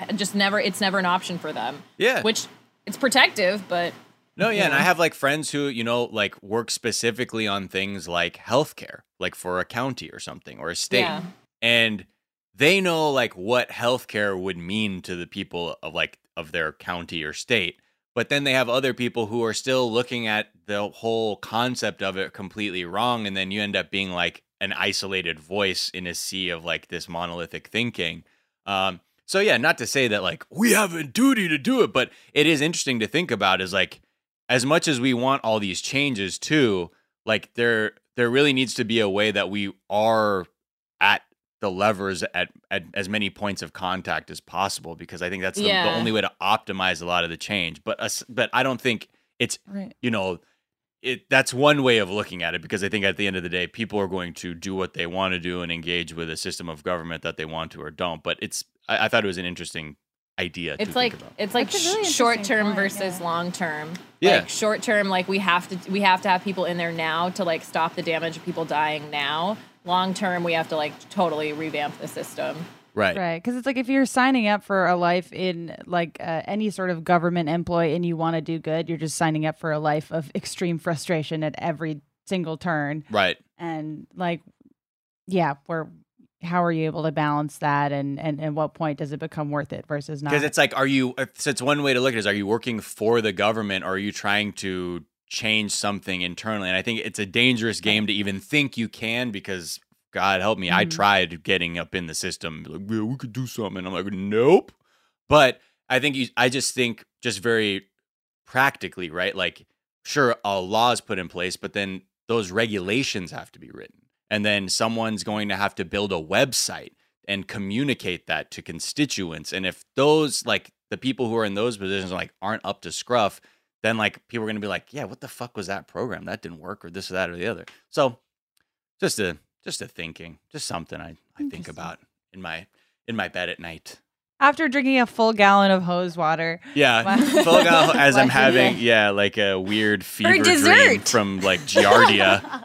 just never, it's never an option for them. Yeah. Which it's protective, but. No, yeah, yeah. and I have like friends who, you know, like work specifically on things like healthcare, like for a county or something or a state. Yeah. And they know like what healthcare would mean to the people of like of their county or state. But then they have other people who are still looking at the whole concept of it completely wrong. And then you end up being like an isolated voice in a sea of like this monolithic thinking. Um, so, yeah, not to say that like we have a duty to do it, but it is interesting to think about is like, as much as we want all these changes too, like there there really needs to be a way that we are at the levers at, at as many points of contact as possible, because I think that's the, Yeah. the only way to optimize a lot of the change. But us, but I don't think it's, Right. you know, it that's one way of looking at it, because I think at the end of the day, people are going to do what they want to do and engage with a system of government that they want to or don't. But it's I, I thought it was an interesting idea. It's to like think about. it's like That's a really short interesting term point, versus yeah. long term. Yeah. Like short term, like we have to we have to have people in there now to like stop the damage of people dying now. Long term, we have to like totally revamp the system. Right. Right, because it's like if you're signing up for a life in like uh, any sort of government employ and you want to do good, you're just signing up for a life of extreme frustration at every single turn. Right. And like, yeah, we're how are you able to balance that, and and at what point does it become worth it versus not? Because it's like, are you? So it's one way to look at it is, are you working for the government, or are you trying to change something internally? And I think it's a dangerous game to even think you can, because God help me, I Mhm. tried getting up in the system, like, yeah, we could do something. And I'm like, nope. But I think you, I just think just very practically, right? Like, sure, a law is put in place, but then those regulations have to be written. And then someone's going to have to build a website and communicate that to constituents. And if those, like, the people who are in those positions like aren't up to scruff, then like people are going to be like, yeah, what the fuck was that program? That didn't work, or this or that or the other. So just a just a thinking, just something I, I think about in my in my bed at night. After drinking a full gallon of hose water. Yeah, Wow. full gal- as I'm Watching having it. yeah like a weird fever dream dessert. from like Giardia.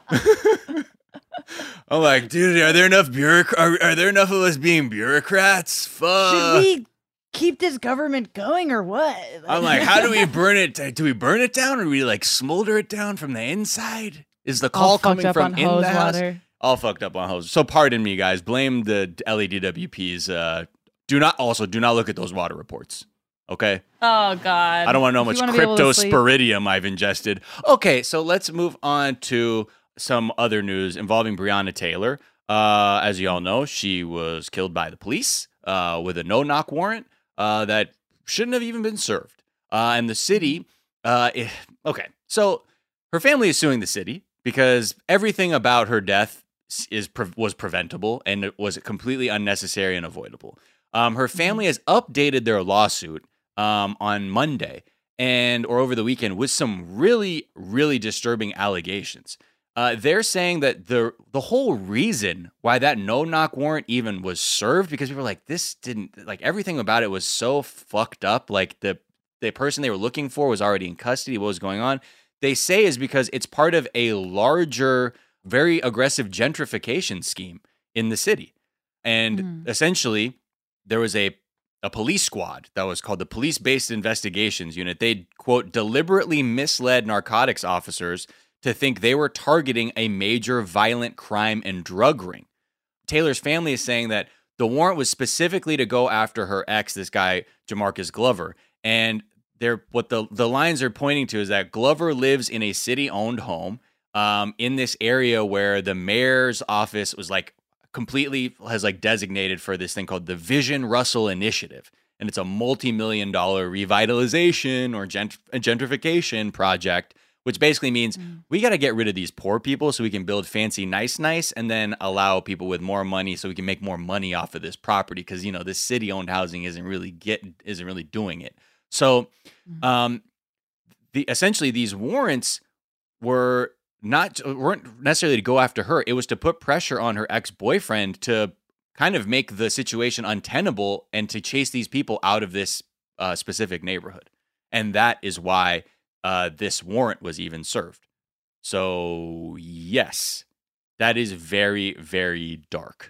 I'm like, dude, are there enough bureauc- are, are there enough of us being bureaucrats? Fuck. Should we keep this government going or what? I'm like, how do we burn it? Do we burn it down, or do we like smolder it down from the inside? Is the call All fucked coming up from on in hose the house? water. All fucked up on hose. So pardon me, guys. Blame the L E D W Ps. Uh, do not also do not look at those water reports. Okay. Oh God. I don't want to know how If much you wanna be able to sleep. cryptosporidium I've ingested. Okay, so let's move on to some other news involving Breonna Taylor. Uh, as you all know, she was killed by the police uh, with a no-knock warrant uh, that shouldn't have even been served. Uh, and the city, uh, eh, okay, so her family is suing the city because everything about her death is pre- was preventable and it was completely unnecessary and avoidable. Um, her family has updated their lawsuit um, on Monday and or over the weekend with some really, really disturbing allegations. Uh, they're saying that the the whole reason why that no-knock warrant even was served, because people were like, this didn't, like everything about it was so fucked up. Like the the person they were looking for was already in custody. What was going on? They say is because it's part of a larger, very aggressive gentrification scheme in the city. And Mhm. essentially, there was a a police squad that was called the Police-Based Investigations Unit. They, quote, deliberately misled narcotics officers to think they were targeting a major violent crime and drug ring. Taylor's family is saying that the warrant was specifically to go after her ex, this guy, Jamarcus Glover. And they're, what the, the lines are pointing to is that Glover lives in a city-owned home um, in this area where the mayor's office was like completely has like designated for this thing called the Vision Russell Initiative. And it's a multi-million dollar revitalization or gent- gentrification project, which basically means mm. we got to get rid of these poor people so we can build fancy, nice, nice, and then allow people with more money so we can make more money off of this property. Because, you know, this city-owned housing isn't really get isn't really doing it. So, um, the essentially these warrants were not weren't necessarily to go after her. It was to put pressure on her ex-boyfriend to kind of make the situation untenable and to chase these people out of this uh, specific neighborhood. And that is why uh, this warrant was even served. So, yes, that is very, very dark.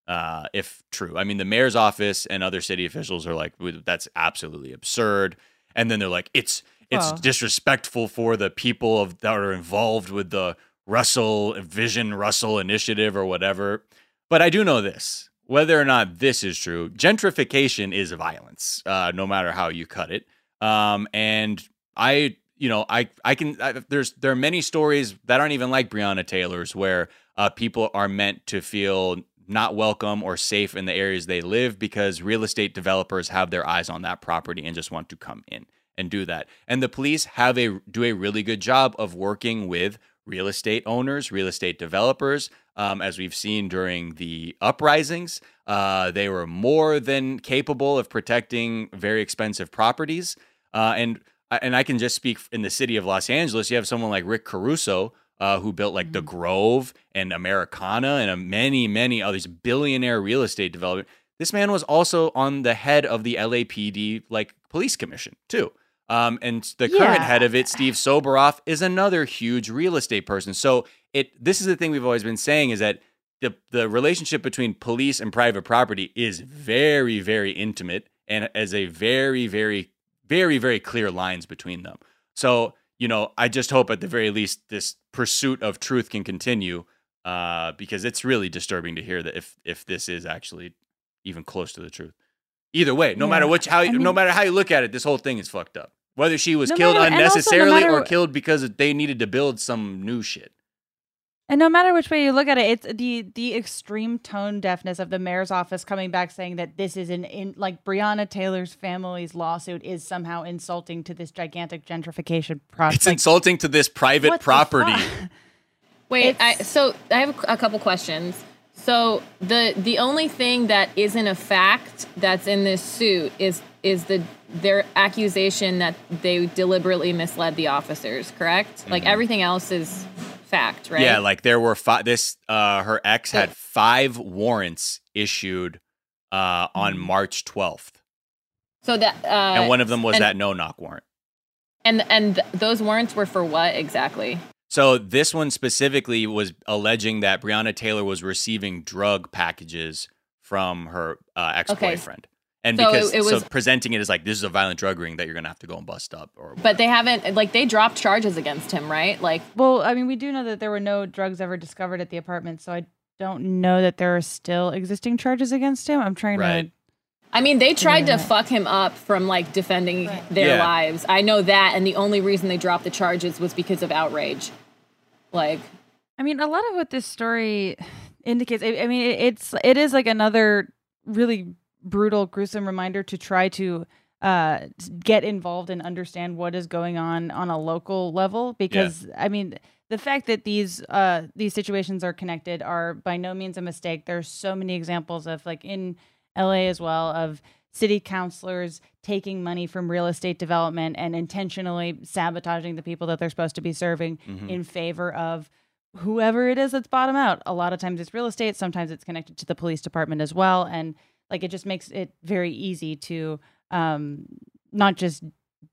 uh, if true. I mean, the mayor's office and other city officials are like, that's absolutely absurd. And then they're like, it's it's Well. disrespectful for the people of that are involved with the Russell Vision Russell Initiative or whatever. But I do know this, whether or not this is true, gentrification is violence, uh, no matter how you cut it. Um, and I, you know, I, I can, I, there's, there are many stories that aren't even like Breonna Taylor's where uh, people are meant to feel not welcome or safe in the areas they live because real estate developers have their eyes on that property and just want to come in and do that. And the police have a, do a really good job of working with real estate owners, real estate developers. Um, as we've seen during the uprisings, uh, they were more than capable of protecting very expensive properties. Uh, and and I can just speak in the city of Los Angeles. You have someone like Rick Caruso, uh, who built like the Grove and Americana and a many, many others, billionaire real estate development. This man was also on the head of the L A P D like police commission too. Um, and the current Yeah. head of it, Steve Soboroff, is another huge real estate person. So it this is the thing we've always been saying is that the the relationship between police and private property is very, very intimate and as a very, very, very, very clear lines between them. So, you know, I just hope at the very least this pursuit of truth can continue uh, because it's really disturbing to hear that if if this is actually even close to the truth. Either way, no Yeah. matter which how I mean- no matter how you look at it, this whole thing is fucked up. Whether she was No killed matter- and also no unnecessarily matter- or killed because they needed to build some new shit. And no matter which way you look at it, it's the the extreme tone deafness of the mayor's office coming back saying that this is an in like Breonna Taylor's family's lawsuit is somehow insulting to this gigantic gentrification process. It's insulting to this private what the property. fuck? Wait, I, It's- so I have a, a couple questions. So the the only thing that isn't a fact that's in this suit is is the their accusation that they deliberately misled the officers, correct? Like everything else is fact, right? Yeah, like there were five. This uh, her ex had five warrants issued uh, on March twelfth, So that uh, and one of them was and, that no knock warrant. and and th- those warrants were for what exactly? So this one specifically was alleging that Breonna Taylor was receiving drug packages from her uh, ex-boyfriend. And So because it- it was- so presenting it as like this is a violent drug ring that you're gonna have to go and bust up, or But they haven't like they dropped charges against him, right? Like Well, I mean, we do know that there were no drugs ever discovered at the apartment, so I don't know that there are still existing charges against him. I'm trying Right. to. I mean, they tried to Yeah. fuck him up from like defending Right. their Yeah. lives. I know that, and the only reason they dropped the charges was because of outrage. Like, I mean, a lot of what this story indicates. I, I mean, it, it's it is like another really brutal, gruesome reminder to try to uh, get involved and understand what is going on on a local level. Because I mean, the fact that these uh, these situations are connected are by no means a mistake. There's so many examples of like in L A as well of city councilors taking money from real estate development and intentionally sabotaging the people that they're supposed to be serving Mhm. in favor of whoever it is that's bottom out. A lot of times it's real estate. Sometimes it's connected to the police department as well. And like, it just makes it very easy to um, not just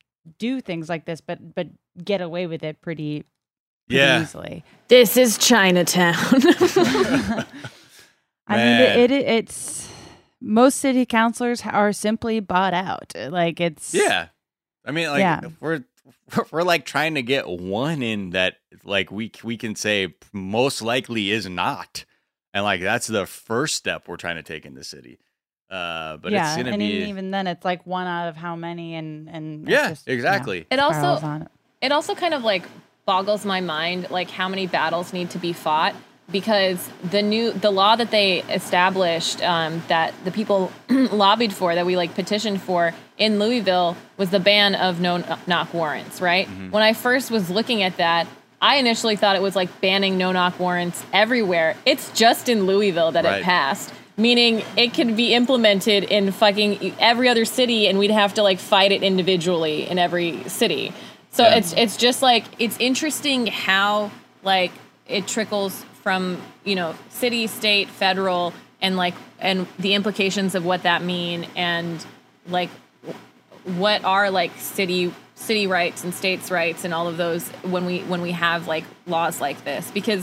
do things like this, but, but get away with it pretty, pretty Yeah. easily. this is Chinatown. I mean, Man. it, it it's most city councilors are simply bought out. Like it's yeah. I mean, like Yeah. we're we're like trying to get one in that like we we can say most likely is not, and like that's the first step we're trying to take in the city. Uh, but yeah, it's gonna and be even, even then, it's like one out of how many, and and it's yeah, just, exactly. It spirals also on. it also kind of like boggles my mind like how many battles need to be fought because the new the law that they established um, that the people lobbied for that we like petitioned for in Louisville was the ban of no knock warrants, right? Mm-hmm. When I first was looking at that, I initially thought it was like banning no knock warrants everywhere. It's just in Louisville that Right. it passed. Meaning it could be implemented in fucking every other city and we'd have to like fight it individually in every city. So Yeah. it's it's just like it's interesting how like it trickles from, you know, city, state, federal, and like and the implications of what that mean and like what are like city city rights and states rights and all of those when we when we have like laws like this. Because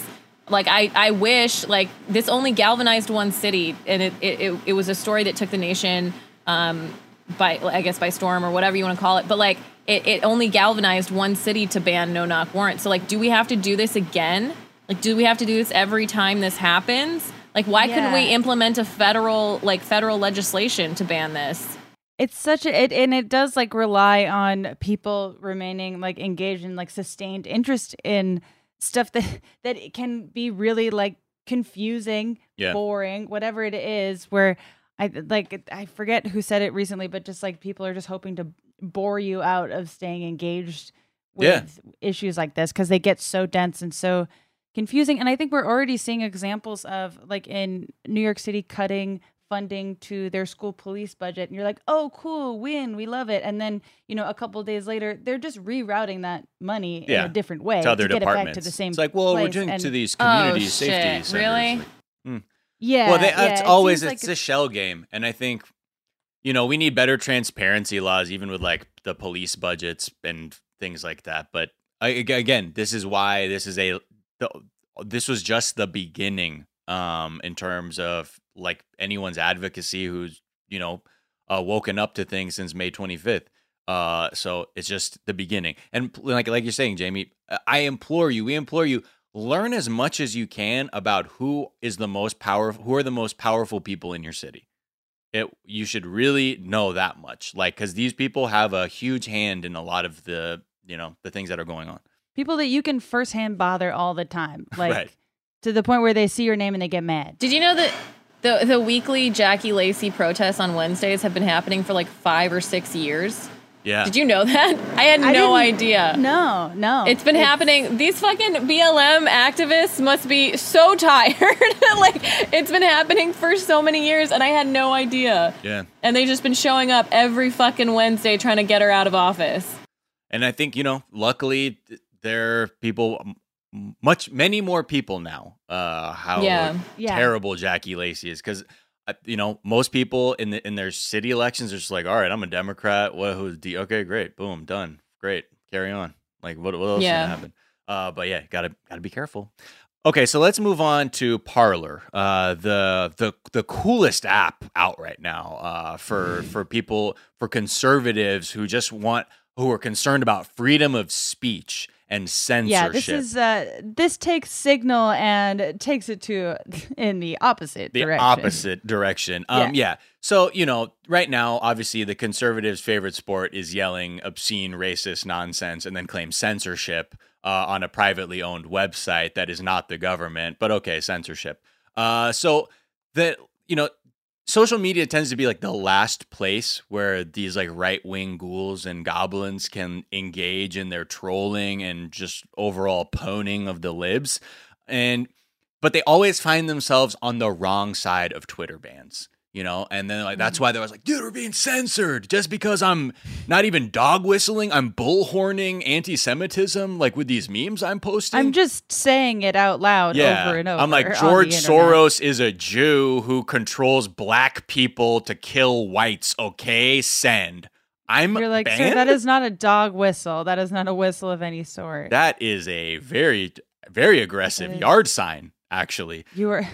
Like I, I wish like this only galvanized one city, and it, it, it, it was a story that took the nation um, by, I guess, by storm or whatever you want to call it. But like it, it only galvanized one city to ban no-knock warrants. So like, do we have to do this again? Like, do we have to do this every time this happens? Like, why Yeah. couldn't we implement a federal, like federal legislation to ban this? It's such a it and it does like rely on people remaining like engaged in like sustained interest in stuff that that it can be really like confusing, Yeah. boring, whatever it is. Where I like I forget who said it recently, but just like people are just hoping to bore you out of staying engaged with Yeah. issues like this because they get so dense and so confusing. And I think we're already seeing examples of like in New York City cutting funding to their school police budget, and you're like, oh cool, win, we love it. And then, you know, a couple of days later they're just rerouting that money Yeah. in a different way To other get it departments. back to the same It's like, well, we're place. doing And- to these Oh, community shit. safety centers. Really? Like, hmm. yeah Well, they, yeah, it's it always seems it's like a shell game, and I think, you know, we need better transparency laws, even with like the police budgets and things like that. But I, again, this is why this is a the, this was just the beginning, um, in terms of like anyone's advocacy who's you know uh, woken up to things since May twenty-fifth. Uh, so it's just the beginning, and like like you're saying, Jamie, I implore you, we implore you. Learn as much as you can about who is the most powerful, who are the most powerful people in your city. It, you should really know that much, like, because these people have a huge hand in a lot of the, you know, the things that are going on. people that you can firsthand bother all the time, like Right. to the point where they see your name and they get mad. Did you know that the the weekly Jackie Lacey protests on Wednesdays have been happening for like five or six years? Yeah. Did you know that? I had I no didn't- idea. No, no. It's been happening. These fucking B L M activists must be so tired. Like, it's been happening for so many years, and I had no idea. Yeah. And they've just been showing up every fucking Wednesday trying to get her out of office. And I think, you know, luckily th- there are people, m- much, many more people now, uh, how Yeah. Yeah. terrible Jackie Lacey is. Because, you know, most people in the, in their city elections are just like, all right, I'm a Democrat. What, who's D? Okay, great. Boom, done. Great. Carry on. Like, what, what else is Yeah. going to happen? Uh, but yeah, gotta, gotta be careful. Okay, so let's move on to Parler, uh, the the the coolest app out right now uh, for for people, for conservatives who just want, who are concerned about freedom of speech and censorship. Yeah, this is uh, this takes Signal and takes it to in the opposite the direction. opposite direction. Um, yeah. Yeah. So, you know, right now, obviously, the conservatives' favorite sport is yelling obscene, racist nonsense and then claim censorship uh, on a privately owned website that is not the government. But okay, censorship. Uh, so that, you know, social media tends to be like the last place where these like right wing ghouls and goblins can engage in their trolling and just overall poning of the libs. And but they always find themselves on the wrong side of Twitter bans, you know, and then like that's why they was like, dude, we're being censored just because I'm not even dog whistling, I'm bullhorning anti-Semitism, like with these memes I'm posting. I'm just saying it out loud yeah. over and over. I'm like, on the George internet. Soros is a Jew who controls black people to kill whites. Okay, send. I'm You're like, sir, banned? that is not a dog whistle. That is not a whistle of any sort. That is a very, very aggressive It is. yard sign, actually. You were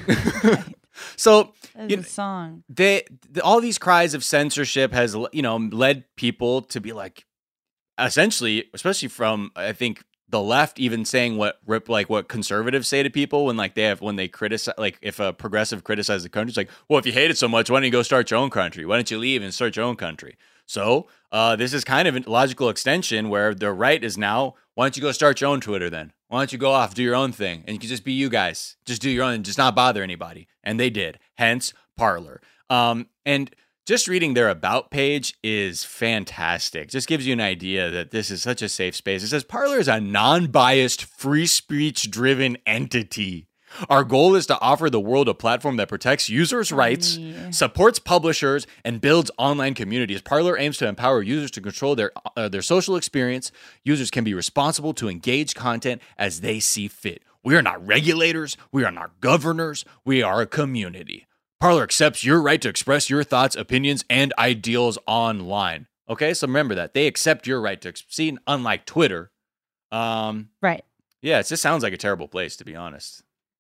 So That you is a song. they, the, all these cries of censorship has, you know, led people to be like, essentially, especially from, I think, the left, even saying what rip like what conservatives say to people when like they have when they criticize, like if a progressive criticizes the country, it's like, well, if you hate it so much, why don't you go start your own country? Why don't you leave and start your own country? So uh, this is kind of a logical extension where the right is now, why don't you go start your own Twitter then? Why don't you go off, do your own thing, and you can just be you guys, just do your own, and just not bother anybody. And they did. Hence Parler. Um, and just reading their about page is fantastic. Just gives you an idea that this is such a safe space. It says Parler is a non-biased, free speech-driven entity. Our goal is to offer the world a platform that protects users' rights, supports publishers, and builds online communities. Parler aims to empower users to control their uh, their social experience. Users can be responsible to engage content as they see fit. We are not regulators. We are not governors. We are a community. Parler accepts your right to express your thoughts, opinions, and ideals online. Okay, so remember that. They accept your right to see, unlike Twitter. Um, Right. yeah, it just sounds like a terrible place, to be honest.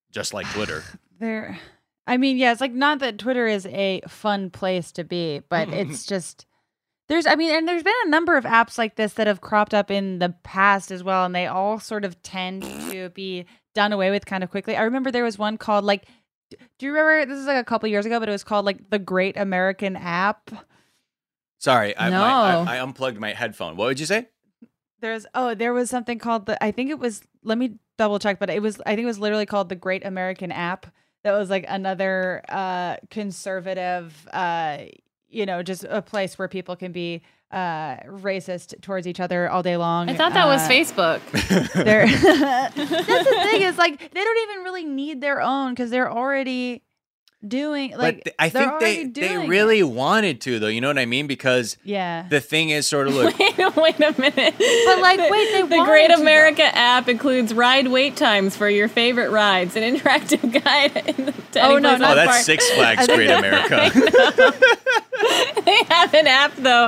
just like Twitter. There, I mean, yeah, it's like not that Twitter is a fun place to be, but it's just there's, I mean, and there's been a number of apps like this that have cropped up in the past as well, and they all sort of tend to be done away with kind of quickly. I remember there was one called like, do you remember? This is like a couple years ago, but it was called like the Great American App. Sorry, I, No. my, I, I unplugged my headphone. What would you say? There's oh, there was something called the I think it was let me double check, but it was I think it was literally called the Great American App. That was like another uh, conservative, uh, you know, just a place where people can be uh, racist towards each other all day long. I thought that was Uh, Facebook. they're- That's the thing is like they don't even really need their own because they're already doing like but th- I they're think they already they doing really it. wanted to, though. You know what I mean? Because Yeah. the thing is sort of look. wait, wait a minute. But like, wait, they the wanted Great to, though. America app includes ride wait times for your favorite rides, an interactive guide. In the Oh, no, Oh, not that's part. Six Flags I Great think- America. They have an app though.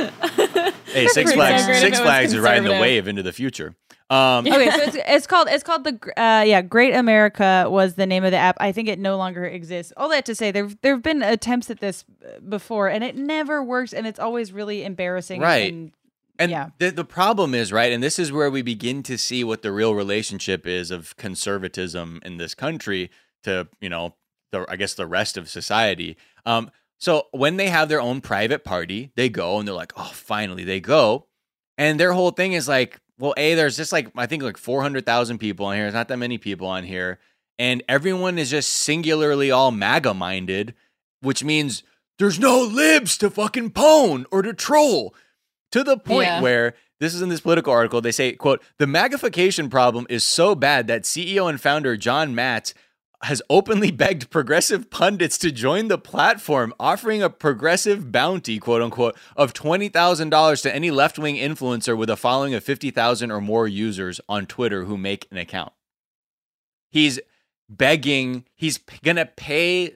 Hey, Six Pretty Flags great if Six it was Flags is riding the conservative. wave into the future. Um, Okay, so it's, it's called it's called the uh, yeah Great America was the name of the app. I think it no longer exists. All that to say, there there have been attempts at this before, and it never works, and it's always really embarrassing. Right. And, And yeah. the, the problem is, right, and this is where we begin to see what the real relationship is of conservatism in this country to, you know, the, I guess the rest of society. Um, so when they have their own private party, they go and they're like, oh, finally they go. And their whole thing is like, well, A, there's just like, I think like four hundred thousand people on here. There's not that many people on here. And everyone is just singularly all MAGA minded, which means there's no libs to fucking pwn or to troll. To the point Yeah. where, this is in this Political article, they say, quote, the MAGification problem is so bad that C E O and founder John Matz has openly begged progressive pundits to join the platform, offering a progressive bounty, quote unquote, of twenty thousand dollars to any left-wing influencer with a following of fifty thousand or more users on Twitter who make an account. He's begging, he's going to pay,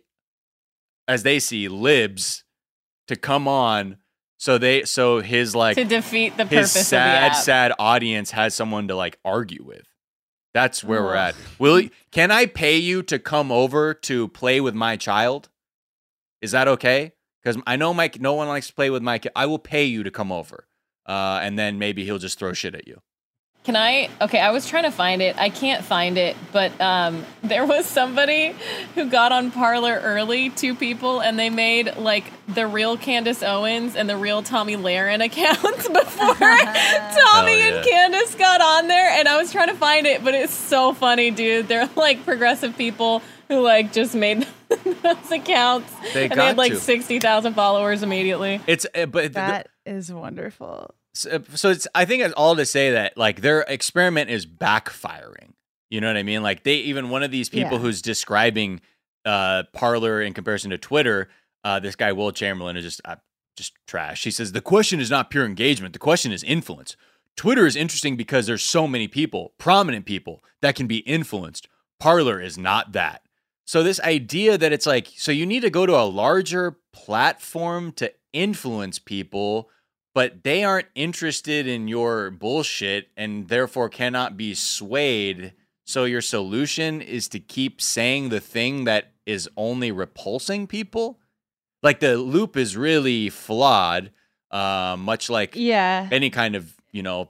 as they see, libs to come on so they so his like to defeat the his purpose of the sad app. sad audience has someone to like argue with. That's where we're Ugh. at. Will can I pay you to come over to play with my child? Is that okay? Because I know Mike, no one likes to play with my kid. I will pay you to come over, uh, and then maybe he'll just throw shit at you. Can I? Okay, I was trying to find it. I can't find it, but um, there was somebody who got on Parler early, two people, and they made like the real Candace Owens and the real Tommy Lahren accounts before Tommy yeah. and Candace got on there. And I was trying to find it, but it's so funny, dude. They're like progressive people who like just made those accounts, They and they got had like to. sixty thousand followers immediately. It's uh, but th- That is wonderful. So, so it's, I think it's all to say that like their experiment is backfiring. You know what I mean? Like they, even one of these people Yeah. who's describing uh, Parler in comparison to Twitter, uh, this guy, Will Chamberlain, is just, uh, just trash. He says, the question is not pure engagement. The question is influence. Twitter is interesting because there's so many people, prominent people that can be influenced. Parler is not that. So this idea that it's like, so you need to go to a larger platform to influence people, but they aren't interested in your bullshit and therefore cannot be swayed. So your solution is to keep saying the thing that is only repulsing people? Like the loop is really flawed, uh, much like Yeah. any kind of, you know,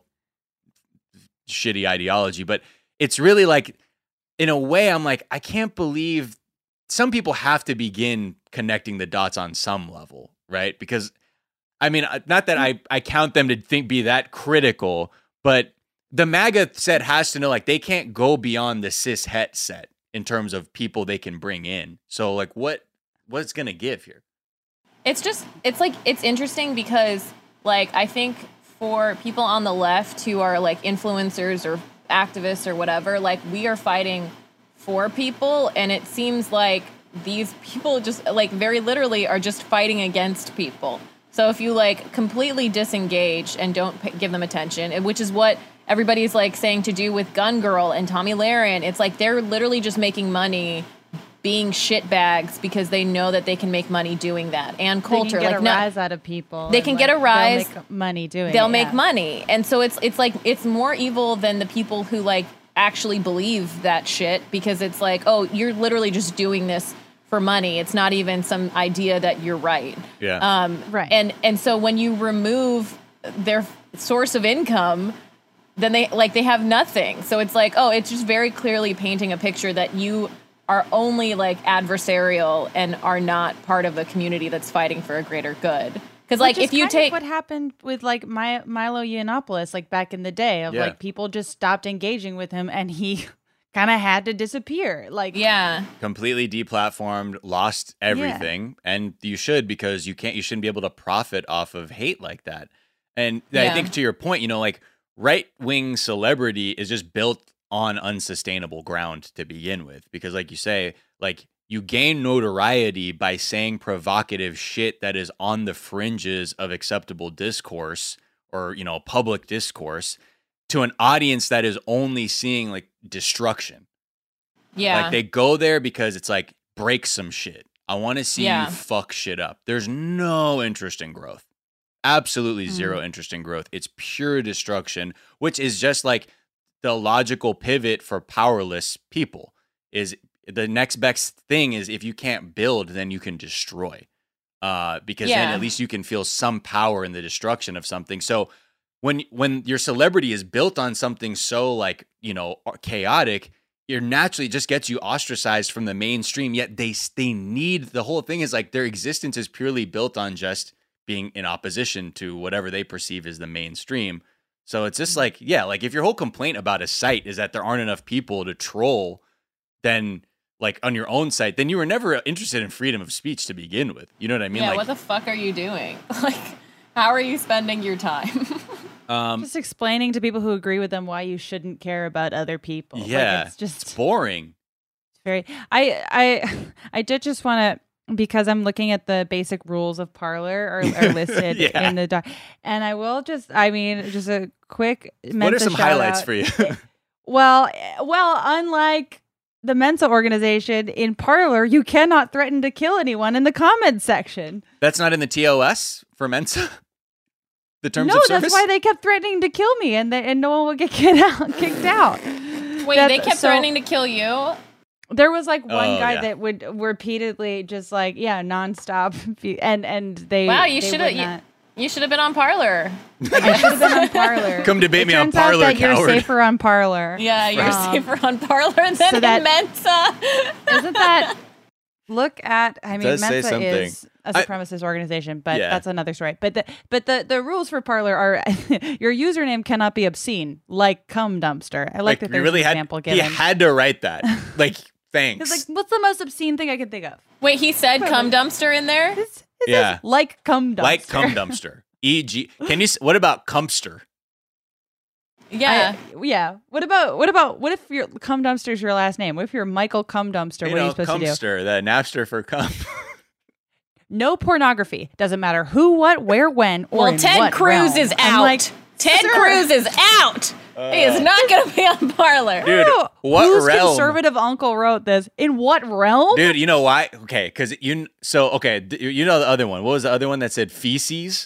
shitty ideology. But it's really like, in a way, I'm like, I can't believe some people have to begin connecting the dots on some level, right? Because I mean, not that I, I count them to think be that critical, but the MAGA set has to know, like, they can't go beyond the cis het set in terms of people they can bring in. So, like, what what's gonna give here? It's just, it's like, it's interesting because, like, I think for people on the left who are like influencers or activists or whatever, like, we are fighting for people, and it seems like these people just, like, very literally are just fighting against people. So if you like completely disengage and don't p- give them attention, which is what everybody's like saying to do with Gun Girl and Tommy Lahren, it's like they're literally just making money being shitbags because they know that they can make money doing that. And Coulter, they can get like a no, rise out of people. they and, can like, get a rise. They'll make money doing they'll it. make yeah. money, and so it's it's like it's more evil than the people who like actually believe that shit because it's like, oh, you're literally just doing this for money. It's not even some idea that you're right. Yeah. Um, Right. And and so when you remove their source of income, then they like they have nothing. So it's like, oh, it's just very clearly painting a picture that you are only like adversarial and are not part of a community that's fighting for a greater good. Because like Which if is you kind take of what happened with like My- Milo Yiannopoulos, like back in the day, of Yeah. like people just stopped engaging with him, and he kind of had to disappear. Like, yeah. completely deplatformed, lost everything, and you should because you can't. You shouldn't be able to profit off of hate like that. And I Yeah. think to your point, you know, like right wing celebrity is just built on unsustainable ground to begin with, because like you say, like you gain notoriety by saying provocative shit that is on the fringes of acceptable discourse or, you know, public discourse to an audience that is only seeing like destruction. Yeah. Like they go there because it's like break some shit. I want to see Yeah. you fuck shit up. There's no interest in growth. Absolutely zero interest in growth. It's pure destruction, which is just like the logical pivot for powerless people. Is the next best thing is if you can't build, then you can destroy. Uh, because then Yeah. at least you can feel some power in the destruction of something. So when when your celebrity is built on something so like, you know, chaotic, it naturally just gets you ostracized from the mainstream. Yet they they need, the whole thing is like their existence is purely built on just being in opposition to whatever they perceive as the mainstream. So it's just like, yeah, like if your whole complaint about a site is that there aren't enough people to troll, then like on your own site, then you were never interested in freedom of speech to begin with. You know what I mean? yeah, like, what the fuck are you doing? Like, how are you spending your time? um, just explaining to people who agree with them why you shouldn't care about other people. Like, yeah, it's just it's boring. very. I I I did just want to, because I'm looking at the basic rules of Parler are, are listed Yeah. in the doc, and I will just, I mean, just a quick. What are Mensa some shout highlights out. for you? Well, eh, well, unlike the Mensa organization, in Parler, you cannot threaten to kill anyone in the comments section. That's not in the T O S for Mensa? The terms No, of service? that's why they kept threatening to kill me, and they, and no one would get kicked out. Kicked out. Wait, That's- they kept so- threatening to kill you? There was like one Oh, guy yeah. that would repeatedly just like, yeah, nonstop, be- and and they. Wow, you they should would have. You, not- you should have been on Parler. I should have been on Parler. Come debate It me on turns out Parler, that you're coward. safer on Parler. Yeah, you're Um, safer on Parler than so that- in Mensa. Isn't that? Look at. I mean, does say Mensa something. is a I- supremacist organization, but Yeah. that's another story. But the but the the rules for Parler are your username cannot be obscene, like cum dumpster. I like, that you there's really an had, example he given. had to write that. Like, thanks. It's like, what's the most obscene thing I can think of? Wait, he said cum dumpster in there? It's, it Yeah. says, like cum dumpster. Like cum dumpster. E G. Can you? s- What about cumpster? Yeah. I- yeah. What about what about what if your cum dumpster is your last name? What if you're Michael Cum Dumpster? You What are know, you supposed to do? cumpster, the Napster for cum. No pornography. Doesn't matter who, what, where, when, or well, in Ted what Cruz realm. is I'm out. like, Ted sir. Cruz is out. he is not going to be on Parler. Dude, Who- what whose realm? conservative uncle wrote this? In what realm? Dude, you know why? Okay, because you. So okay, th- you know the other one. What was the other one that said feces?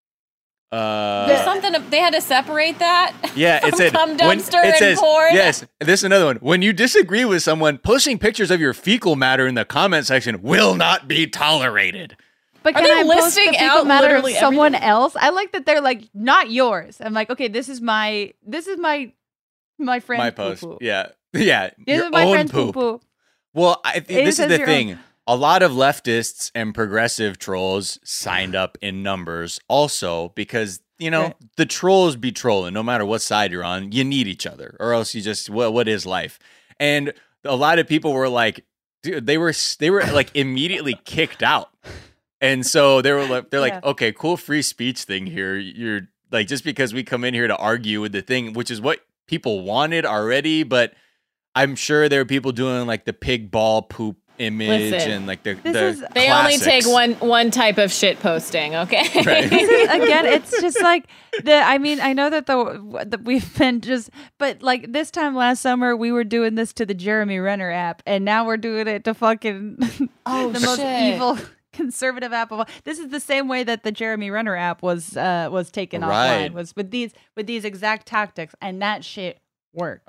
Uh, There's something they had to separate that. yeah, from it said cum when- dumpster it and says porn. yes. This is another one. When you disagree with someone, posting pictures of your fecal matter in the comment section will not be tolerated. But Are can they I post listing the fecal out matter of literally someone everything? else? I like that they're like not yours. I'm like, okay, this is my this is my my friend. My post, poo-poo. yeah, yeah, This your is my own friend's poop. poo poo. Well, I think It this is says the your thing. own. A lot of leftists and progressive trolls signed up in numbers also because, you know, Right. the trolls be trolling no matter what side you're on. You need each other or else you just, well, what is life? And a lot of people were like, dude, they were, they were like immediately kicked out. And so they were like, they're like, Yeah. okay, cool free speech thing here. You're like, just because we come in here to argue with the thing, which is what people wanted already, but I'm sure there are people doing like the pig ball poop image Listen, and like the, this the is- They only take classics. one one type of shit posting, okay? Right. This is, again, it's just like the. I mean, I know that the that we've been just, but like this time last summer, we were doing this to the Jeremy Renner app, and now we're doing it to fucking Oh, the most shit. evil conservative app of all. This is the same way that the Jeremy Renner app was uh was taken Right. offline. Was with these with these exact tactics, and that shit worked.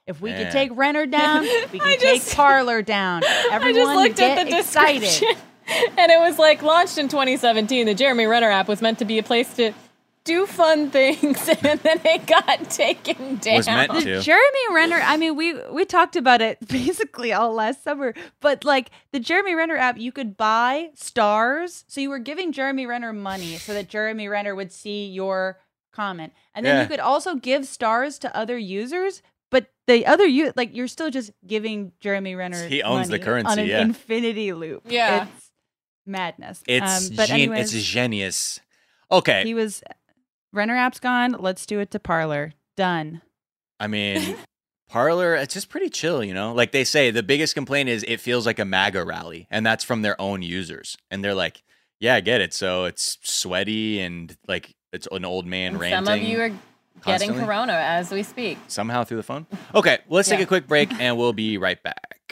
If we Man. could take Renner down, we can I take just- Parlor down. Everyone I just looked get at the excited. description, and it was like launched in twenty seventeen. The Jeremy Renner app was meant to be a place to do fun things, and then it got taken down. Was meant to. Jeremy Renner, I mean, we we talked about it basically all last summer, but like the Jeremy Renner app, you could buy stars. So you were giving Jeremy Renner money so that Jeremy Renner would see your comment. And then Yeah. you could also give stars to other users, but the other you like you're still just giving Jeremy Renner He owns the money currency, on an yeah. infinity loop. Yeah. It's madness. It's um, but gen- anyways, it's genius. Okay. he was Renner app's gone. Let's do it to Parlor. Done. I mean, Parlor, it's just pretty chill, you know? Like they say, the biggest complaint is it feels like a MAGA rally, and that's from their own users. And they're like, yeah, I get it. So it's sweaty and like it's an old man And ranting. some of you are getting constantly. corona as we speak. Somehow through the phone. Okay, let's take Yeah. a quick break and we'll be right back.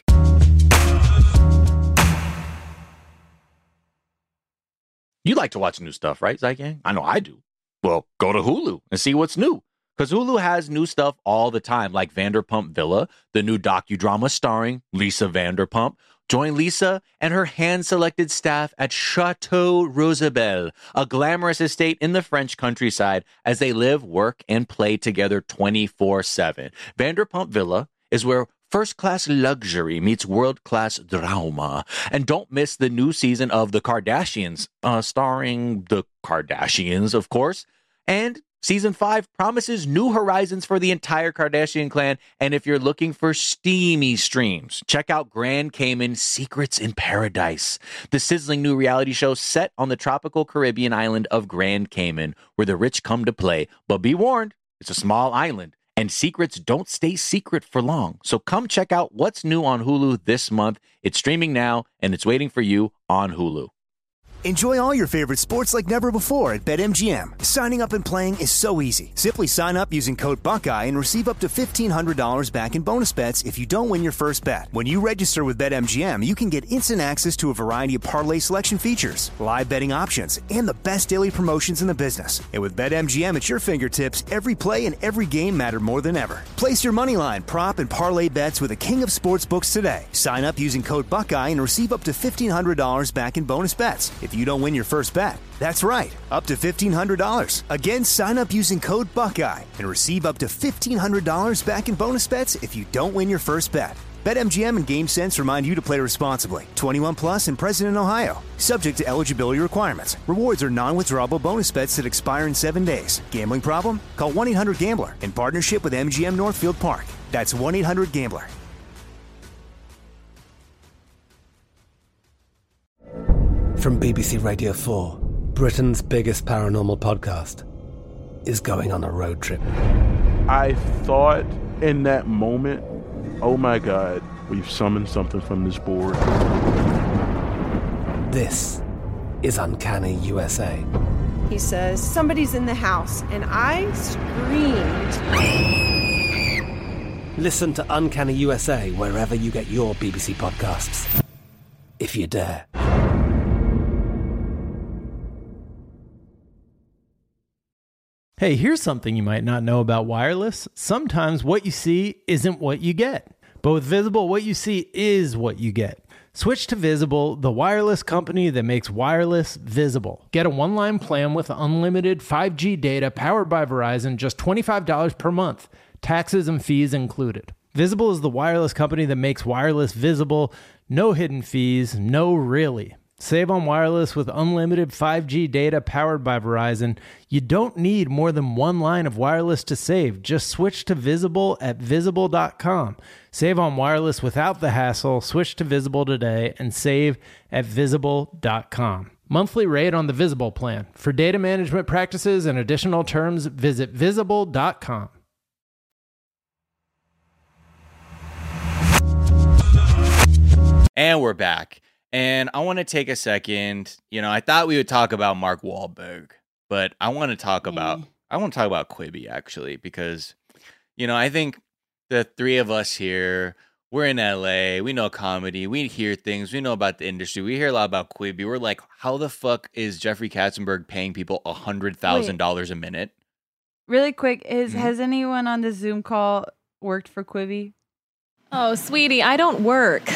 You like to watch new stuff, right, Zygang? I know I do. Well, go to Hulu and see what's new. Because Hulu has new stuff all the time, like Vanderpump Villa, the new docudrama starring Lisa Vanderpump. Join Lisa and her hand-selected staff at Chateau Rosabelle, a glamorous estate in the French countryside, as they live, work, and play together twenty-four seven. Vanderpump Villa is where first-class luxury meets world-class drama. And don't miss the new season of The Kardashians, uh, starring the Kardashians, of course. And season five promises new horizons for the entire Kardashian clan. And if you're looking for steamy streams, check out Grand Cayman Secrets in Paradise, the sizzling new reality show set on the tropical Caribbean island of Grand Cayman, where the rich come to play. But be warned, it's a small island, and secrets don't stay secret for long. So come check out what's new on Hulu this month. It's streaming now, and it's waiting for you on Hulu. Enjoy all your favorite sports like never before at BetMGM. Signing up and playing is so easy. Simply sign up using code Buckeye and receive up to fifteen hundred dollars back in bonus bets if you don't win your first bet. When you register with BetMGM, you can get instant access to a variety of parlay selection features, live betting options, and the best daily promotions in the business. And with BetMGM at your fingertips, every play and every game matter more than ever. Place your moneyline, prop, and parlay bets with the king of sportsbooks today. Sign up using code Buckeye and receive up to fifteen hundred dollars back in bonus bets if you don't win your first bet. That's right, up to fifteen hundred dollars. Again, sign up using code Buckeye and receive up to fifteen hundred dollars back in bonus bets if you don't win your first bet. BetMGM and GameSense remind you to play responsibly. twenty-one plus and present in Ohio. Subject to eligibility requirements. Rewards are non-withdrawable bonus bets that expire in seven days. Gambling problem? Call one eight hundred gambler in partnership with M G M Northfield Park. That's one eight hundred gambler. From B B C Radio four, Britain's biggest paranormal podcast is going on a road trip. I thought in that moment, oh my God, we've summoned something from this board. This is Uncanny U S A. He says, somebody's in the house, and I screamed. Listen to Uncanny U S A wherever you get your B B C podcasts, if you dare. Hey, here's something you might not know about wireless. Sometimes what you see isn't what you get. But with Visible, what you see is what you get. Switch to Visible, the wireless company that makes wireless visible. Get a one-line plan with unlimited five G data powered by Verizon, just twenty-five dollars per month. Taxes and fees included. Visible is the wireless company that makes wireless visible. No hidden fees, no really. Save on wireless with unlimited five G data powered by Verizon. You don't need more than one line of wireless to save. Just switch to Visible at visible dot com. Save on wireless without the hassle. Switch to Visible today and save at visible dot com. Monthly rate on the Visible plan. For data management practices and additional terms, visit visible dot com. And we're back. And I want to take a second. You know, I thought we would talk about Mark Wahlberg, but I want to talk about I want to talk about Quibi actually, because you know, I think the three of us here, we're in L A, we know comedy, we hear things, we know about the industry, we hear a lot about Quibi. We're like, how the fuck is Jeffrey Katzenberg paying people a hundred thousand dollars a minute? Really quick, is Mhm. has anyone on the Zoom call worked for Quibi? Oh, sweetie, I don't work.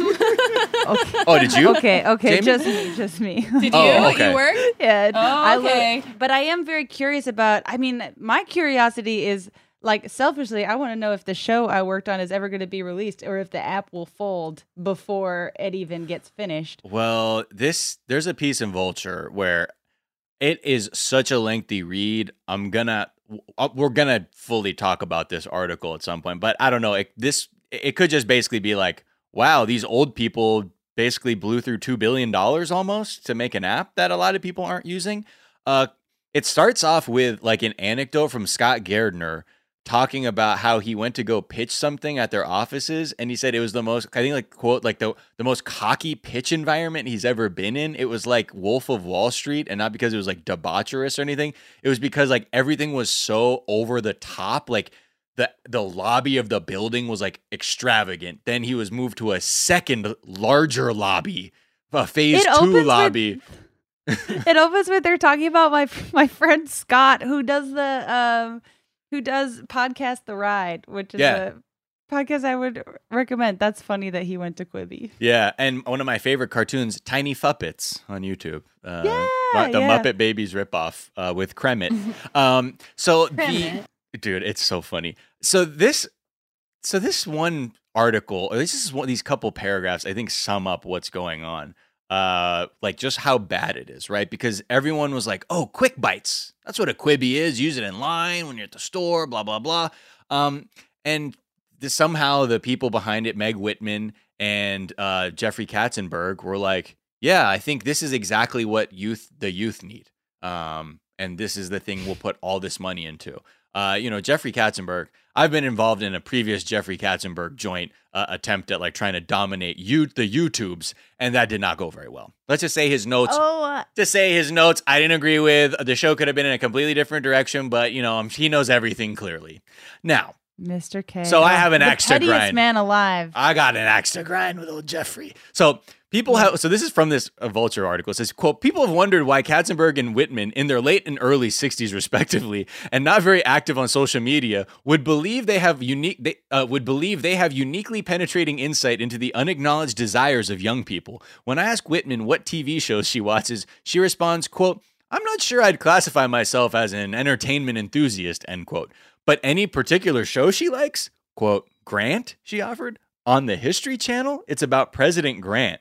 Okay. Oh, did you? Okay, okay, Jamie? just me, just me. Did you? Oh, okay. You work? Yeah. Oh, I lo- okay. but I am very curious about, I mean, my curiosity is, like, selfishly, I want to know if the show I worked on is ever going to be released or if the app will fold before it even gets finished. Well, this there's a piece in Vulture where it is such a lengthy read. I'm gonna we're gonna fully talk about this article at some point, but I don't know. It, this it could just basically be like, wow, these old people basically blew through two billion dollars almost to make an app that a lot of people aren't using. Uh, it starts off with like an anecdote from Scott Gardner talking about how he went to go pitch something at their offices, and he said it was the most, I think, like, quote, like the the most cocky pitch environment he's ever been in. It was like Wolf of Wall Street, and not because it was like debaucherous or anything. It was because like everything was so over the top, like the the lobby of the building was like extravagant. Then he was moved to a second larger lobby, a phase It two opens lobby. with- It opens with they're talking about my my friend Scott, who does the um who does podcast The Ride, which is Yeah. a podcast I would recommend. That's funny that he went to Quibi. Yeah, and one of my favorite cartoons, Tiny Fuppets on YouTube. Uh, Yeah, the yeah. Muppet Babies ripoff uh, with Kremet. um, so the Kremet. dude, it's so funny. So this, so this one article, or this is one these couple paragraphs, I think sum up what's going on. Uh, like just how bad it is, right? Because everyone was like, "Oh, Quick Bites. That's what a Quibi is. Use it in line when you're at the store." Blah blah blah. Um, and this, somehow the people behind it, Meg Whitman and uh, Jeffrey Katzenberg, were like, "Yeah, I think this is exactly what youth the youth need. Um, and this is the thing we'll put all this money into." Uh, you know, Jeffrey Katzenberg, I've been involved in a previous Jeffrey Katzenberg joint uh, attempt at like trying to dominate you the YouTubes, and that did not go very well. Let's just say his notes, Oh, uh, to say his notes, I didn't agree with. The show could have been in a completely different direction, but you know, um, he knows everything clearly. Now, Mister K. So I have an the axe to pettiest grind. man alive. I got an axe to grind with old Jeffrey. So people have, so this is from this uh, Vulture article. It says, quote, people have wondered why Katzenberg and Whitman in their late and early sixties respectively, and not very active on social media, would believe they have unique, they uh, would believe they have uniquely penetrating insight into the unacknowledged desires of young people. When I ask Whitman what T V shows she watches, she responds, quote, I'm not sure I'd classify myself as an entertainment enthusiast, end quote. But any particular show she likes? Quote, Grant, she offered. On the History Channel, it's about President Grant.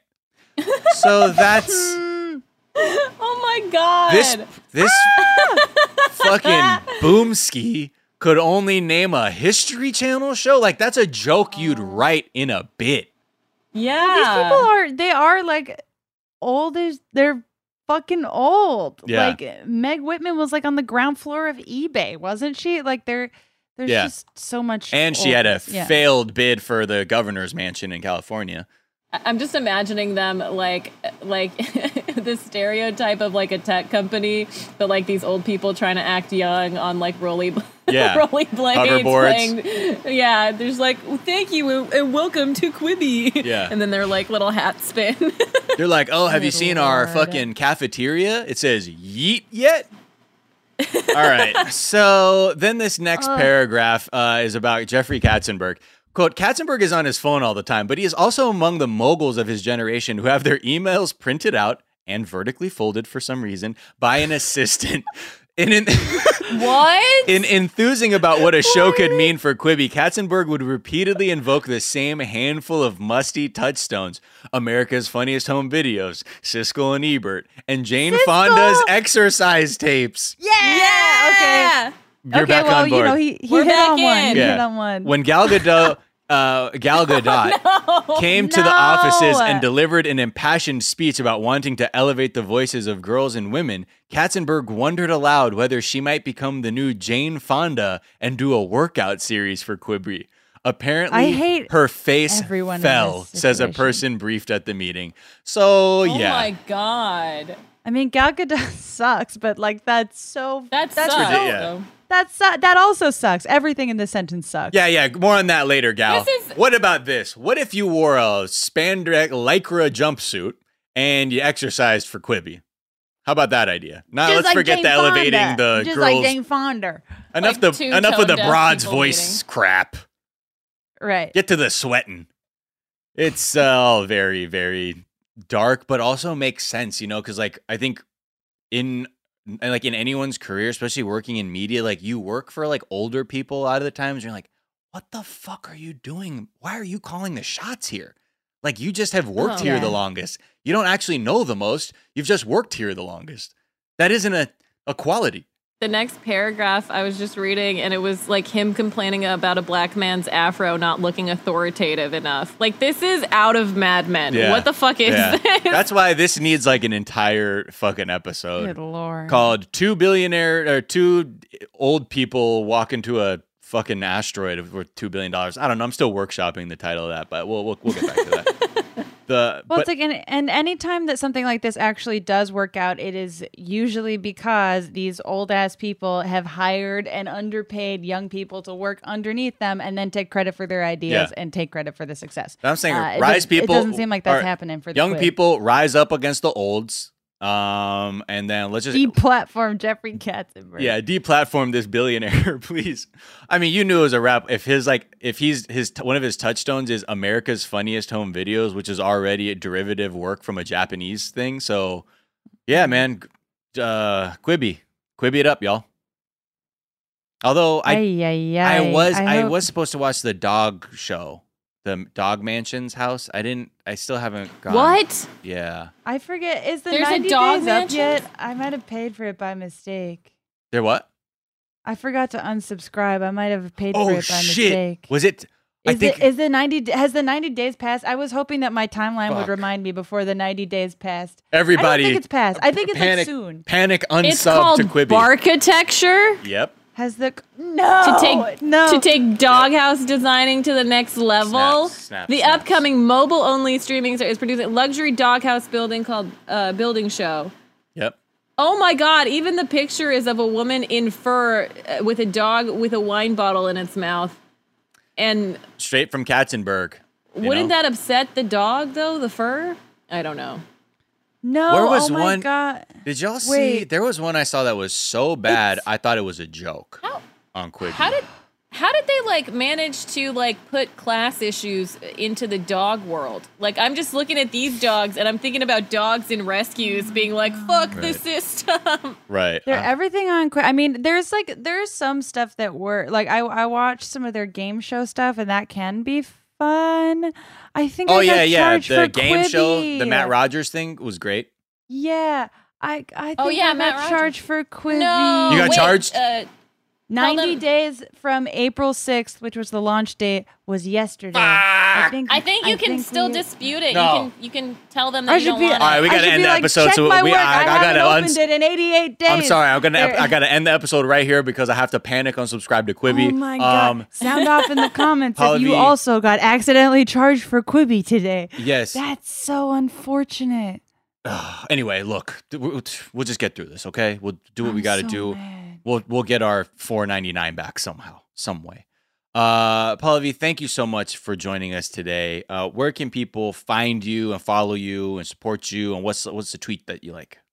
So that's Oh my god. this this fucking Boomski could only name a History Channel show. Like that's a joke you'd write in a bit. Yeah. These people are they are like old as they're fucking old. Yeah. Like Meg Whitman was like on the ground floor of eBay, wasn't she? Like there there's Yeah. just so much And she had a oldness. Yeah. failed bid for the governor's mansion in California. I'm just imagining them like like the stereotype of like a tech company, but like these old people trying to act young on like rolly Yeah. rolly blades. Hoverboards. Playing, yeah, there's like well, thank you and welcome to Quibi. Yeah. And then their like little hats spin. They're like, oh, have you Good seen our Lord. fucking cafeteria? It says yeet yet? All right. So then this next paragraph uh, is about Jeffrey Katzenberg. Quote, Katzenberg is on his phone all the time, but he is also among the moguls of his generation who have their emails printed out and vertically folded for some reason by an assistant. In, in, What? in enthusing about what a show could mean for Quibi, Katzenberg would repeatedly invoke the same handful of musty touchstones. America's Funniest Home Videos, Siskel and Ebert, and Jane Siskel! Fonda's exercise tapes. Yeah. Okay. You're okay, back well, on board. you know, he, he We're hit back on one. in. He Yeah. hit on one. When Gal Gadot, uh, Gal Gadot came to the No. offices and delivered an impassioned speech about wanting to elevate the voices of girls and women, Katzenberg wondered aloud whether she might become the new Jane Fonda and do a workout series for Quibi. Apparently, I hate her face everyone in fell, this says a situation. person briefed at the meeting. So, Oh yeah. my god. I mean, Gal Gadot sucks, but like that's so That that's sucks. ridiculous. though. that's su- that also sucks. Everything in this sentence sucks. Yeah, yeah. More on that later, Gal. This is- What about this? What if you wore a spandex lycra jumpsuit and you exercised for Quibi? How about that idea? Now Just let's like forget Jane the elevating Fonda. the Just girls. like Jane Fonda. enough Like the two enough of the tone-deaf broad's people voice meeting. crap. Right. Get to the sweating. It's all uh, very, very dark, but also makes sense, you know, because like I think in like in anyone's career, especially working in media, like you work for like older people a lot of the times. You're like, what the fuck are you doing? Why are you calling the shots here? Like you just have worked Oh, here yeah. the longest. You don't actually know the most. You've just worked here the longest. That isn't a, a quality. The next paragraph I was just reading, and it was like him complaining about a black man's afro not looking authoritative enough. Like, this is out of Mad Men. Yeah. What the fuck is Yeah. this? That's why this needs like an entire fucking episode. Good lord. Called Two Billionaire or Two Old People Walk into a Fucking Asteroid Worth Two Billion Dollars. I don't know. I'm still workshopping the title of that, but we'll we'll, we'll get back to that. The, Well, but, it's like, and, and any time that something like this actually does work out, it is usually because these old ass people have hired and underpaid young people to work underneath them and then take credit for their ideas Yeah. and take credit for the success. I'm saying Uh, it rise does- people. It doesn't seem like that's or happening for the young Quib. people. Rise up against the olds. Um, and then let's just Deplatform Jeffrey Katzenberg. yeah, deplatform this billionaire, please. I mean, you knew it was a rap. If his like, if he's his one of his touchstones is America's Funniest Home Videos, which is already a derivative work from a Japanese thing. So, yeah, man, uh, Quibi, Quibi it up, y'all. Although I, Ay, ay, I ay. was, I, hope- was supposed to watch the dog show, the Dog Mansion's house. I didn't. I still haven't gone. What? Yeah, I forget. Is the There's a ninety dog days mansion? up yet? I might have paid for it by mistake. there what? I forgot to unsubscribe. I might have paid for Oh it by shit! mistake. Was it? I Is think it is the ninety d- has the ninety days passed? I was hoping that my timeline Fuck. would remind me before the ninety days passed. everybody. I don't think it's passed. I think it's panic, like soon. Panic unsub It's called to Quibi. Barkitecture. Yep. Has the no To take no to take doghouse designing to the next level. Snaps, snaps, the snaps. upcoming mobile-only streaming service is producing a luxury doghouse building called uh, Building Show. Yep. Oh my God! Even the picture is of a woman in fur uh, with a dog with a wine bottle in its mouth. And Straight from Katzenberg. you wouldn't know? that upset the dog though? The fur? I don't know. no. Where was oh my one- god! Did y'all see? Wait. There was one I saw that was so bad, I thought it was a joke How on Quibi. how did how did they like manage to like put class issues into the dog world? Like I'm just looking at these dogs and I'm thinking about dogs in rescues being like, fuck the Right. system. Right. They're uh, everything on. Qui- I mean, there's like there's some stuff that were like I I watched some of their game show stuff and that can be fun. I think. oh I got yeah, yeah. charged The for game show, the Quibi. Matt Rogers thing was great. Yeah, I I think Oh, yeah, I Matt got Rogers. charged for Quibi. No, You got wait, charged? Uh, ninety them- days from April sixth, which was the launch date, was yesterday. I think I think you can think still we- dispute it. No. You can you can tell them that I you should don't be. want All right, we it. I gotta should end be the like, episode, Check so my we- work. I- I, I haven't gotta opened uns- it in eighty-eight days. I'm sorry. I'm gonna. There- I gotta end the episode right here because I have to panic unsubscribe to Quibi. Oh my god! Um, Sound off in the comments if you Pallavi- also got accidentally charged for Quibi today. yes. That's so unfortunate. Anyway, look, th- we'll we'll just get through this, okay? We'll do what we I'm got to so do. mad. We'll we'll get our four ninety-nine back somehow, some way. Uh, Pallavi, thank you so much for joining us today. Uh, where can people find you and follow you and support you? And what's what's the tweet that you like?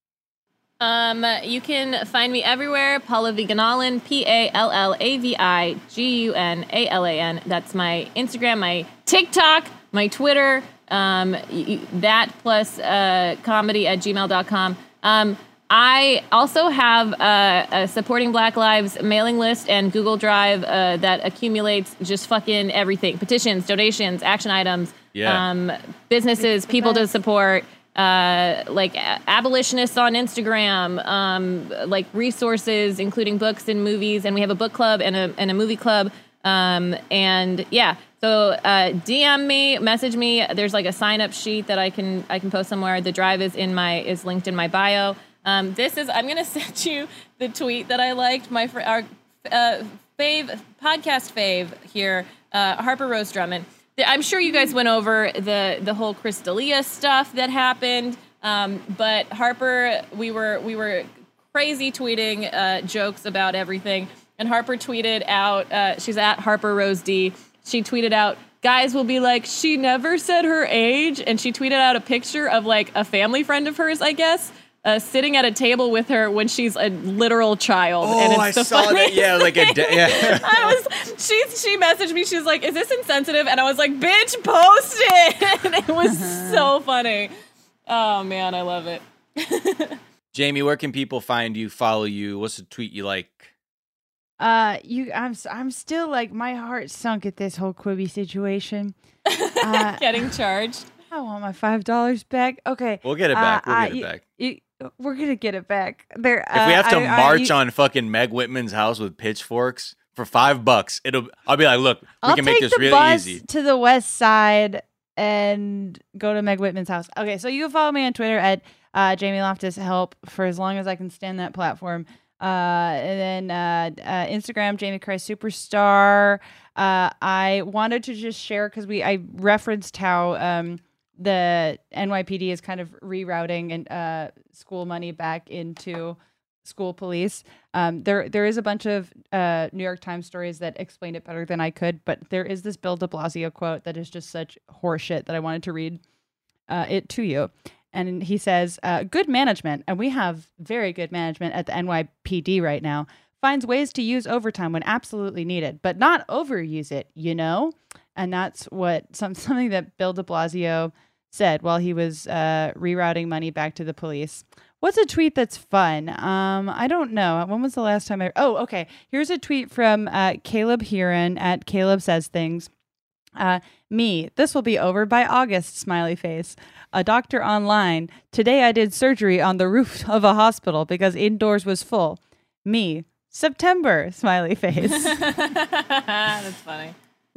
Um, you can find me everywhere. Pallavi Ganalan, P A L L A V I G U N A L A N. That's my Instagram, my TikTok, my Twitter. Um, y- y- that plus uh, comedy at gmail dot com. Um, I also have uh, a Supporting Black Lives mailing list and Google Drive uh, that accumulates just fucking everything. Petitions, donations, action items, Yeah. um, businesses, people to support. Uh, like a- abolitionists on Instagram, um, like resources, including books and movies. And we have a book club and a, and a movie club. Um, and yeah, so uh, D M me, message me. There's like a sign up sheet that I can I can post somewhere. The drive is in my is linked in my bio. Um, this is I'm gonna send you the tweet that I liked. My fr- our uh, fave podcast fave here, uh, Harper Rose Drummond. I'm sure you guys went over the the whole Chris D'Elia stuff that happened, um, but Harper, we were we were crazy tweeting uh, jokes about everything, and Harper tweeted out, uh, she's at Harper Rose D. She tweeted out, guys will be like, she never said her age, and she tweeted out a picture of like a family friend of hers, I guess, uh, sitting at a table with her when she's a literal child. Oh, and it's I the saw that. funniest Yeah, like a de- yeah. I was. She she messaged me. She's like, "Is this insensitive?" And I was like, "Bitch, post it!" And it was so funny. Oh man, I love it. Jamie, where can people find you, follow you? What's the tweet you like? Uh, you, I'm, I'm still like my heart sunk at this whole Quibi situation. Uh, Getting charged. I want my five dollars back. Okay, We'll get it back. We'll uh, get it you, back. You, we're gonna get it back. There. If we have to uh, I- I- march you- on fucking Meg Whitman's house with pitchforks for five bucks, it'll. I'll be like, look, we I'll can take make this the really bus easy. to the west side and go to Meg Whitman's house. Okay, so you can follow me on Twitter at uh, Jamie Loftus Help for as long as I can stand that platform. Uh, and then uh, uh, Instagram, Jamie Christ Superstar. Uh, I wanted to just share because we I referenced how um, the N Y P D is kind of rerouting and uh, school money back into school police. Um, there there is a bunch of uh, New York Times stories that explain it better than I could, but there is this Bill de Blasio quote that is just such horseshit that I wanted to read uh, it to you. And he says, uh, good management, and we have very good management at the N Y P D right now, finds ways to use overtime when absolutely needed, but not overuse it, you know? And that's what some something that Bill de Blasio said while he was uh, rerouting money back to the police. What's a tweet that's fun? Um, I don't know. When was the last time I... Oh, okay. Here's a tweet from uh, Caleb Heron at Caleb Says Things. Uh, me, this will be over by August, smiley face. A doctor online. Today I did surgery on the roof of a hospital because indoors was full. Me, September, smiley face. That's funny.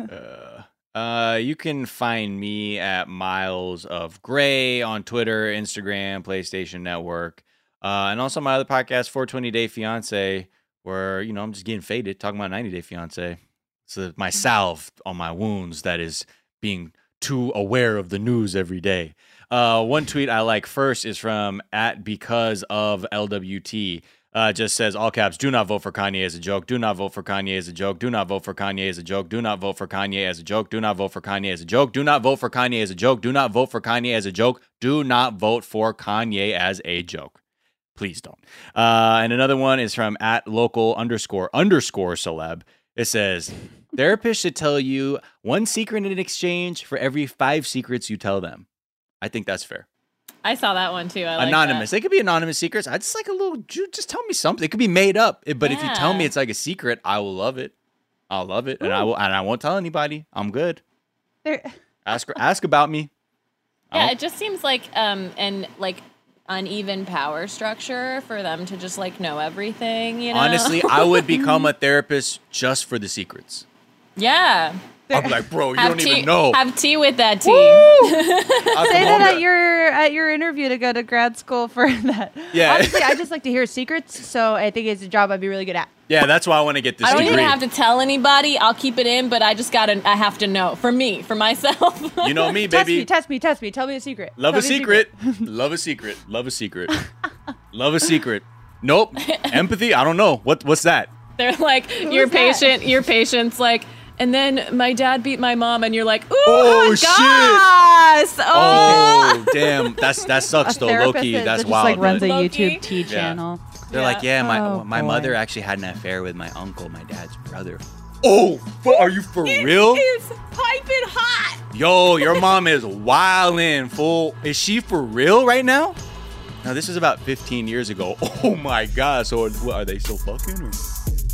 Uh, uh, you can find me at Miles of Gray on Twitter, Instagram, PlayStation Network, uh, and also my other podcast, four twenty Day Fiance, where you know I'm just getting faded, talking about ninety Day Fiance. It's uh, my salve on my wounds that is being too aware of the news every day. Uh, one tweet I like first is from at because of L W T. Uh, just says all caps, do not vote for Kanye as a joke. Do not vote for Kanye as a joke. Do not vote for Kanye as a joke. Do not vote for Kanye as a joke. Do not vote for Kanye as a joke. Do not vote for Kanye as a joke. Do not vote for Kanye as a joke. Do not vote for Kanye as a joke. Please don't. Uh, and another one is from at local underscore underscore celeb. It says, therapists should tell you one secret in exchange for every five secrets you tell them. I think that's fair. I saw that one too. I like Anonymous. That. They could be anonymous secrets. I just like a little, just tell me something. It could be made up. But Yeah. if you tell me it's like a secret, I will love it. I'll love it. And I will, and I won't tell anybody. I'm good. There, Ask ask about me. I Yeah, don't- it just seems like um and like uneven power structure for them to just like know everything, you know? Honestly, I would become a therapist just for the secrets. Yeah. I'll be like, bro, you Have don't tea, even know. Have tea with that tea. I'll say come that home at to- your at your interview to go to grad school for that. Yeah. Honestly, I just like to hear secrets, so I think it's a job I'd be really good at. Yeah, that's why I want to get this I don't degree. even have to tell anybody. I'll keep it in, but I just gotta. I have to know for me, for myself. You know me, Test baby. me, test me, test me. Tell me a secret. Love Tell a me secret. Love a secret. Love a secret. Love a secret. Nope. Empathy? I don't know. What what's that? They're like your is that? patient. Your patient's like, and then my dad beat my mom, and you're like, ooh, Oh, gosh, oh. Oh, damn. That's that A sucks though, therapist Loki. that That's just wild. like runs a man. Low-key. YouTube T Yeah. channel. They're like, yeah, my Oh, my boy. mother actually had an affair with my uncle, my dad's brother. Oh, fu- are you for real? It's piping hot. Yo, your mom is wildin', fool. Is she for real right now? Now, this is about fifteen years ago. Oh my God. So, what, are they still fucking? Or?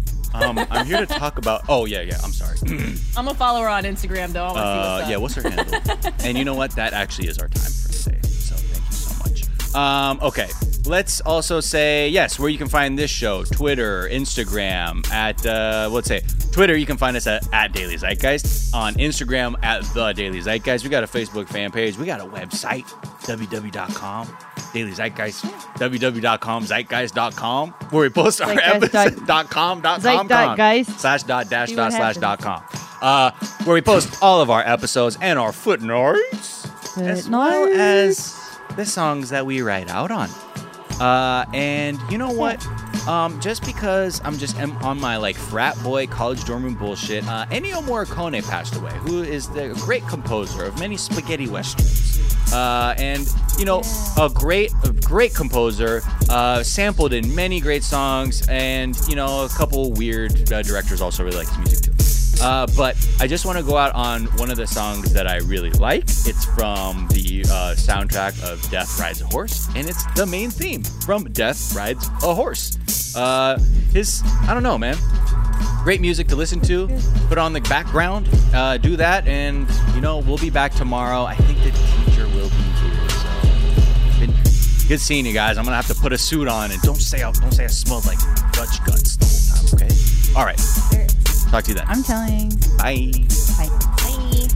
Um, I'm here to talk about. Oh, yeah, yeah. I'm sorry. I'm gonna follow her on Instagram though. I want to see Uh, what's up. yeah, what's her handle? And you know what? That actually is our time for today. So thank you so much. Um, okay. Let's also say, yes, where you can find this show, Twitter, Instagram, at, uh, let's say, Twitter, you can find us at, at Daily Zeitgeist. On Instagram, at The Daily Zeitgeist. We got a Facebook fan page. We got a website, w w w dot com, Daily Zeitgeist, w w w dot com, zeitgeist dot com, where we post our Zeitgeist episodes, dot com, dot com, Zeit dot geist. slash dot dash See dot what slash happens. dot com, uh, where we post all of our episodes and our footnotes, as well Footnotes. as the songs that we write out on. Uh, and you know what? Um, just because I'm just am on my like frat boy college dorm room bullshit, uh, Ennio Morricone passed away, who is the great composer of many spaghetti westerns. Uh, and, you know, a great, a great composer, uh, sampled in many great songs, and, you know, a couple weird uh, directors also really like his music too. Uh, but I just want to go out on one of the songs that I really like. It's from the uh, soundtrack of Death Rides a Horse, and it's the main theme from Death Rides a Horse. Uh, his, I don't know, man. Great music to listen to. Put on the background. Uh, do that, and, you know, we'll be back tomorrow. I think the teacher will be here, so... Been good seeing you guys. I'm going to have to put a suit on, and don't say I, don't say I smelled like Dutch guts the whole time, okay? All right. Talk to you then. I'm telling. Bye. Bye. Bye.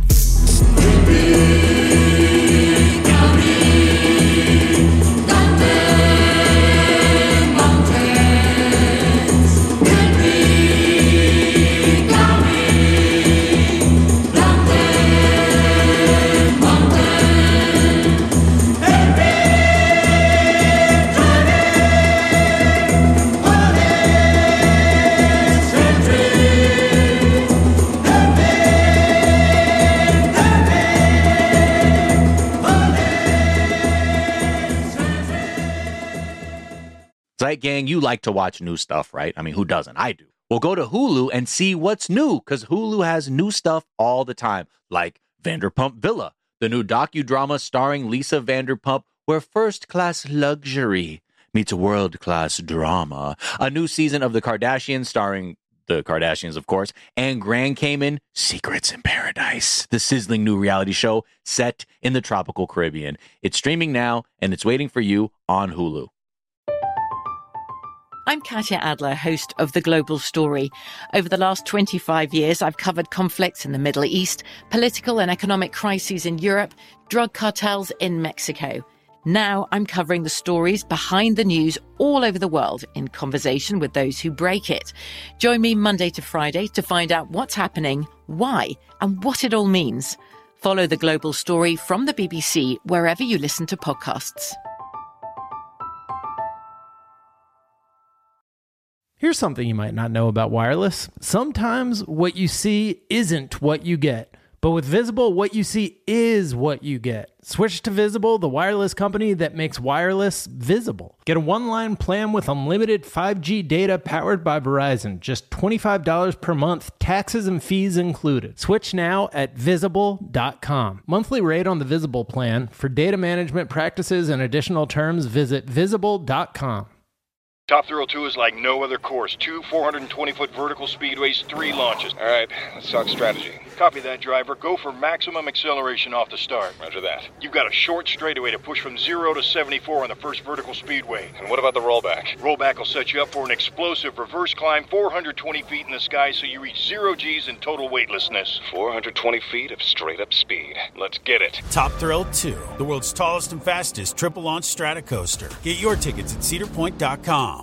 Right, gang, you like to watch new stuff, right? I mean, who doesn't? I do. Well, go to Hulu and see what's new, because Hulu has new stuff all the time, like Vanderpump Villa, the new docudrama starring Lisa Vanderpump, where first-class luxury meets world-class drama. A new season of The Kardashians starring the Kardashians, of course, and Grand Cayman, Secrets in Paradise, the sizzling new reality show set in the tropical Caribbean. It's streaming now, and it's waiting for you on Hulu. I'm Katya Adler, host of The Global Story. Over the last twenty-five years, I've covered conflicts in the Middle East, political and economic crises in Europe, drug cartels in Mexico. Now I'm covering the stories behind the news all over the world in conversation with those who break it. Join me Monday to Friday to find out what's happening, why, and what it all means. Follow The Global Story from the B B C wherever you listen to podcasts. Here's something you might not know about wireless. Sometimes what you see isn't what you get. But with Visible, what you see is what you get. Switch to Visible, the wireless company that makes wireless visible. Get a one-line plan with unlimited five G data powered by Verizon. Just twenty-five dollars per month, taxes and fees included. Switch now at visible dot com. Monthly rate on the Visible plan. For data management practices and additional terms, visit visible dot com. Top Thrill two is like no other course. Two four hundred twenty foot vertical speedways, three launches. All right, let's talk strategy. Copy that, driver. Go for maximum acceleration off the start. Roger that. You've got a short straightaway to push from zero to seventy-four on the first vertical speedway. And what about the rollback? Rollback will set you up for an explosive reverse climb four hundred twenty feet in the sky so you reach zero G's and total weightlessness. four hundred twenty feet of straight-up speed. Let's get it. Top Thrill two, the world's tallest and fastest triple-launch strata coaster. Get your tickets at cedar point dot com.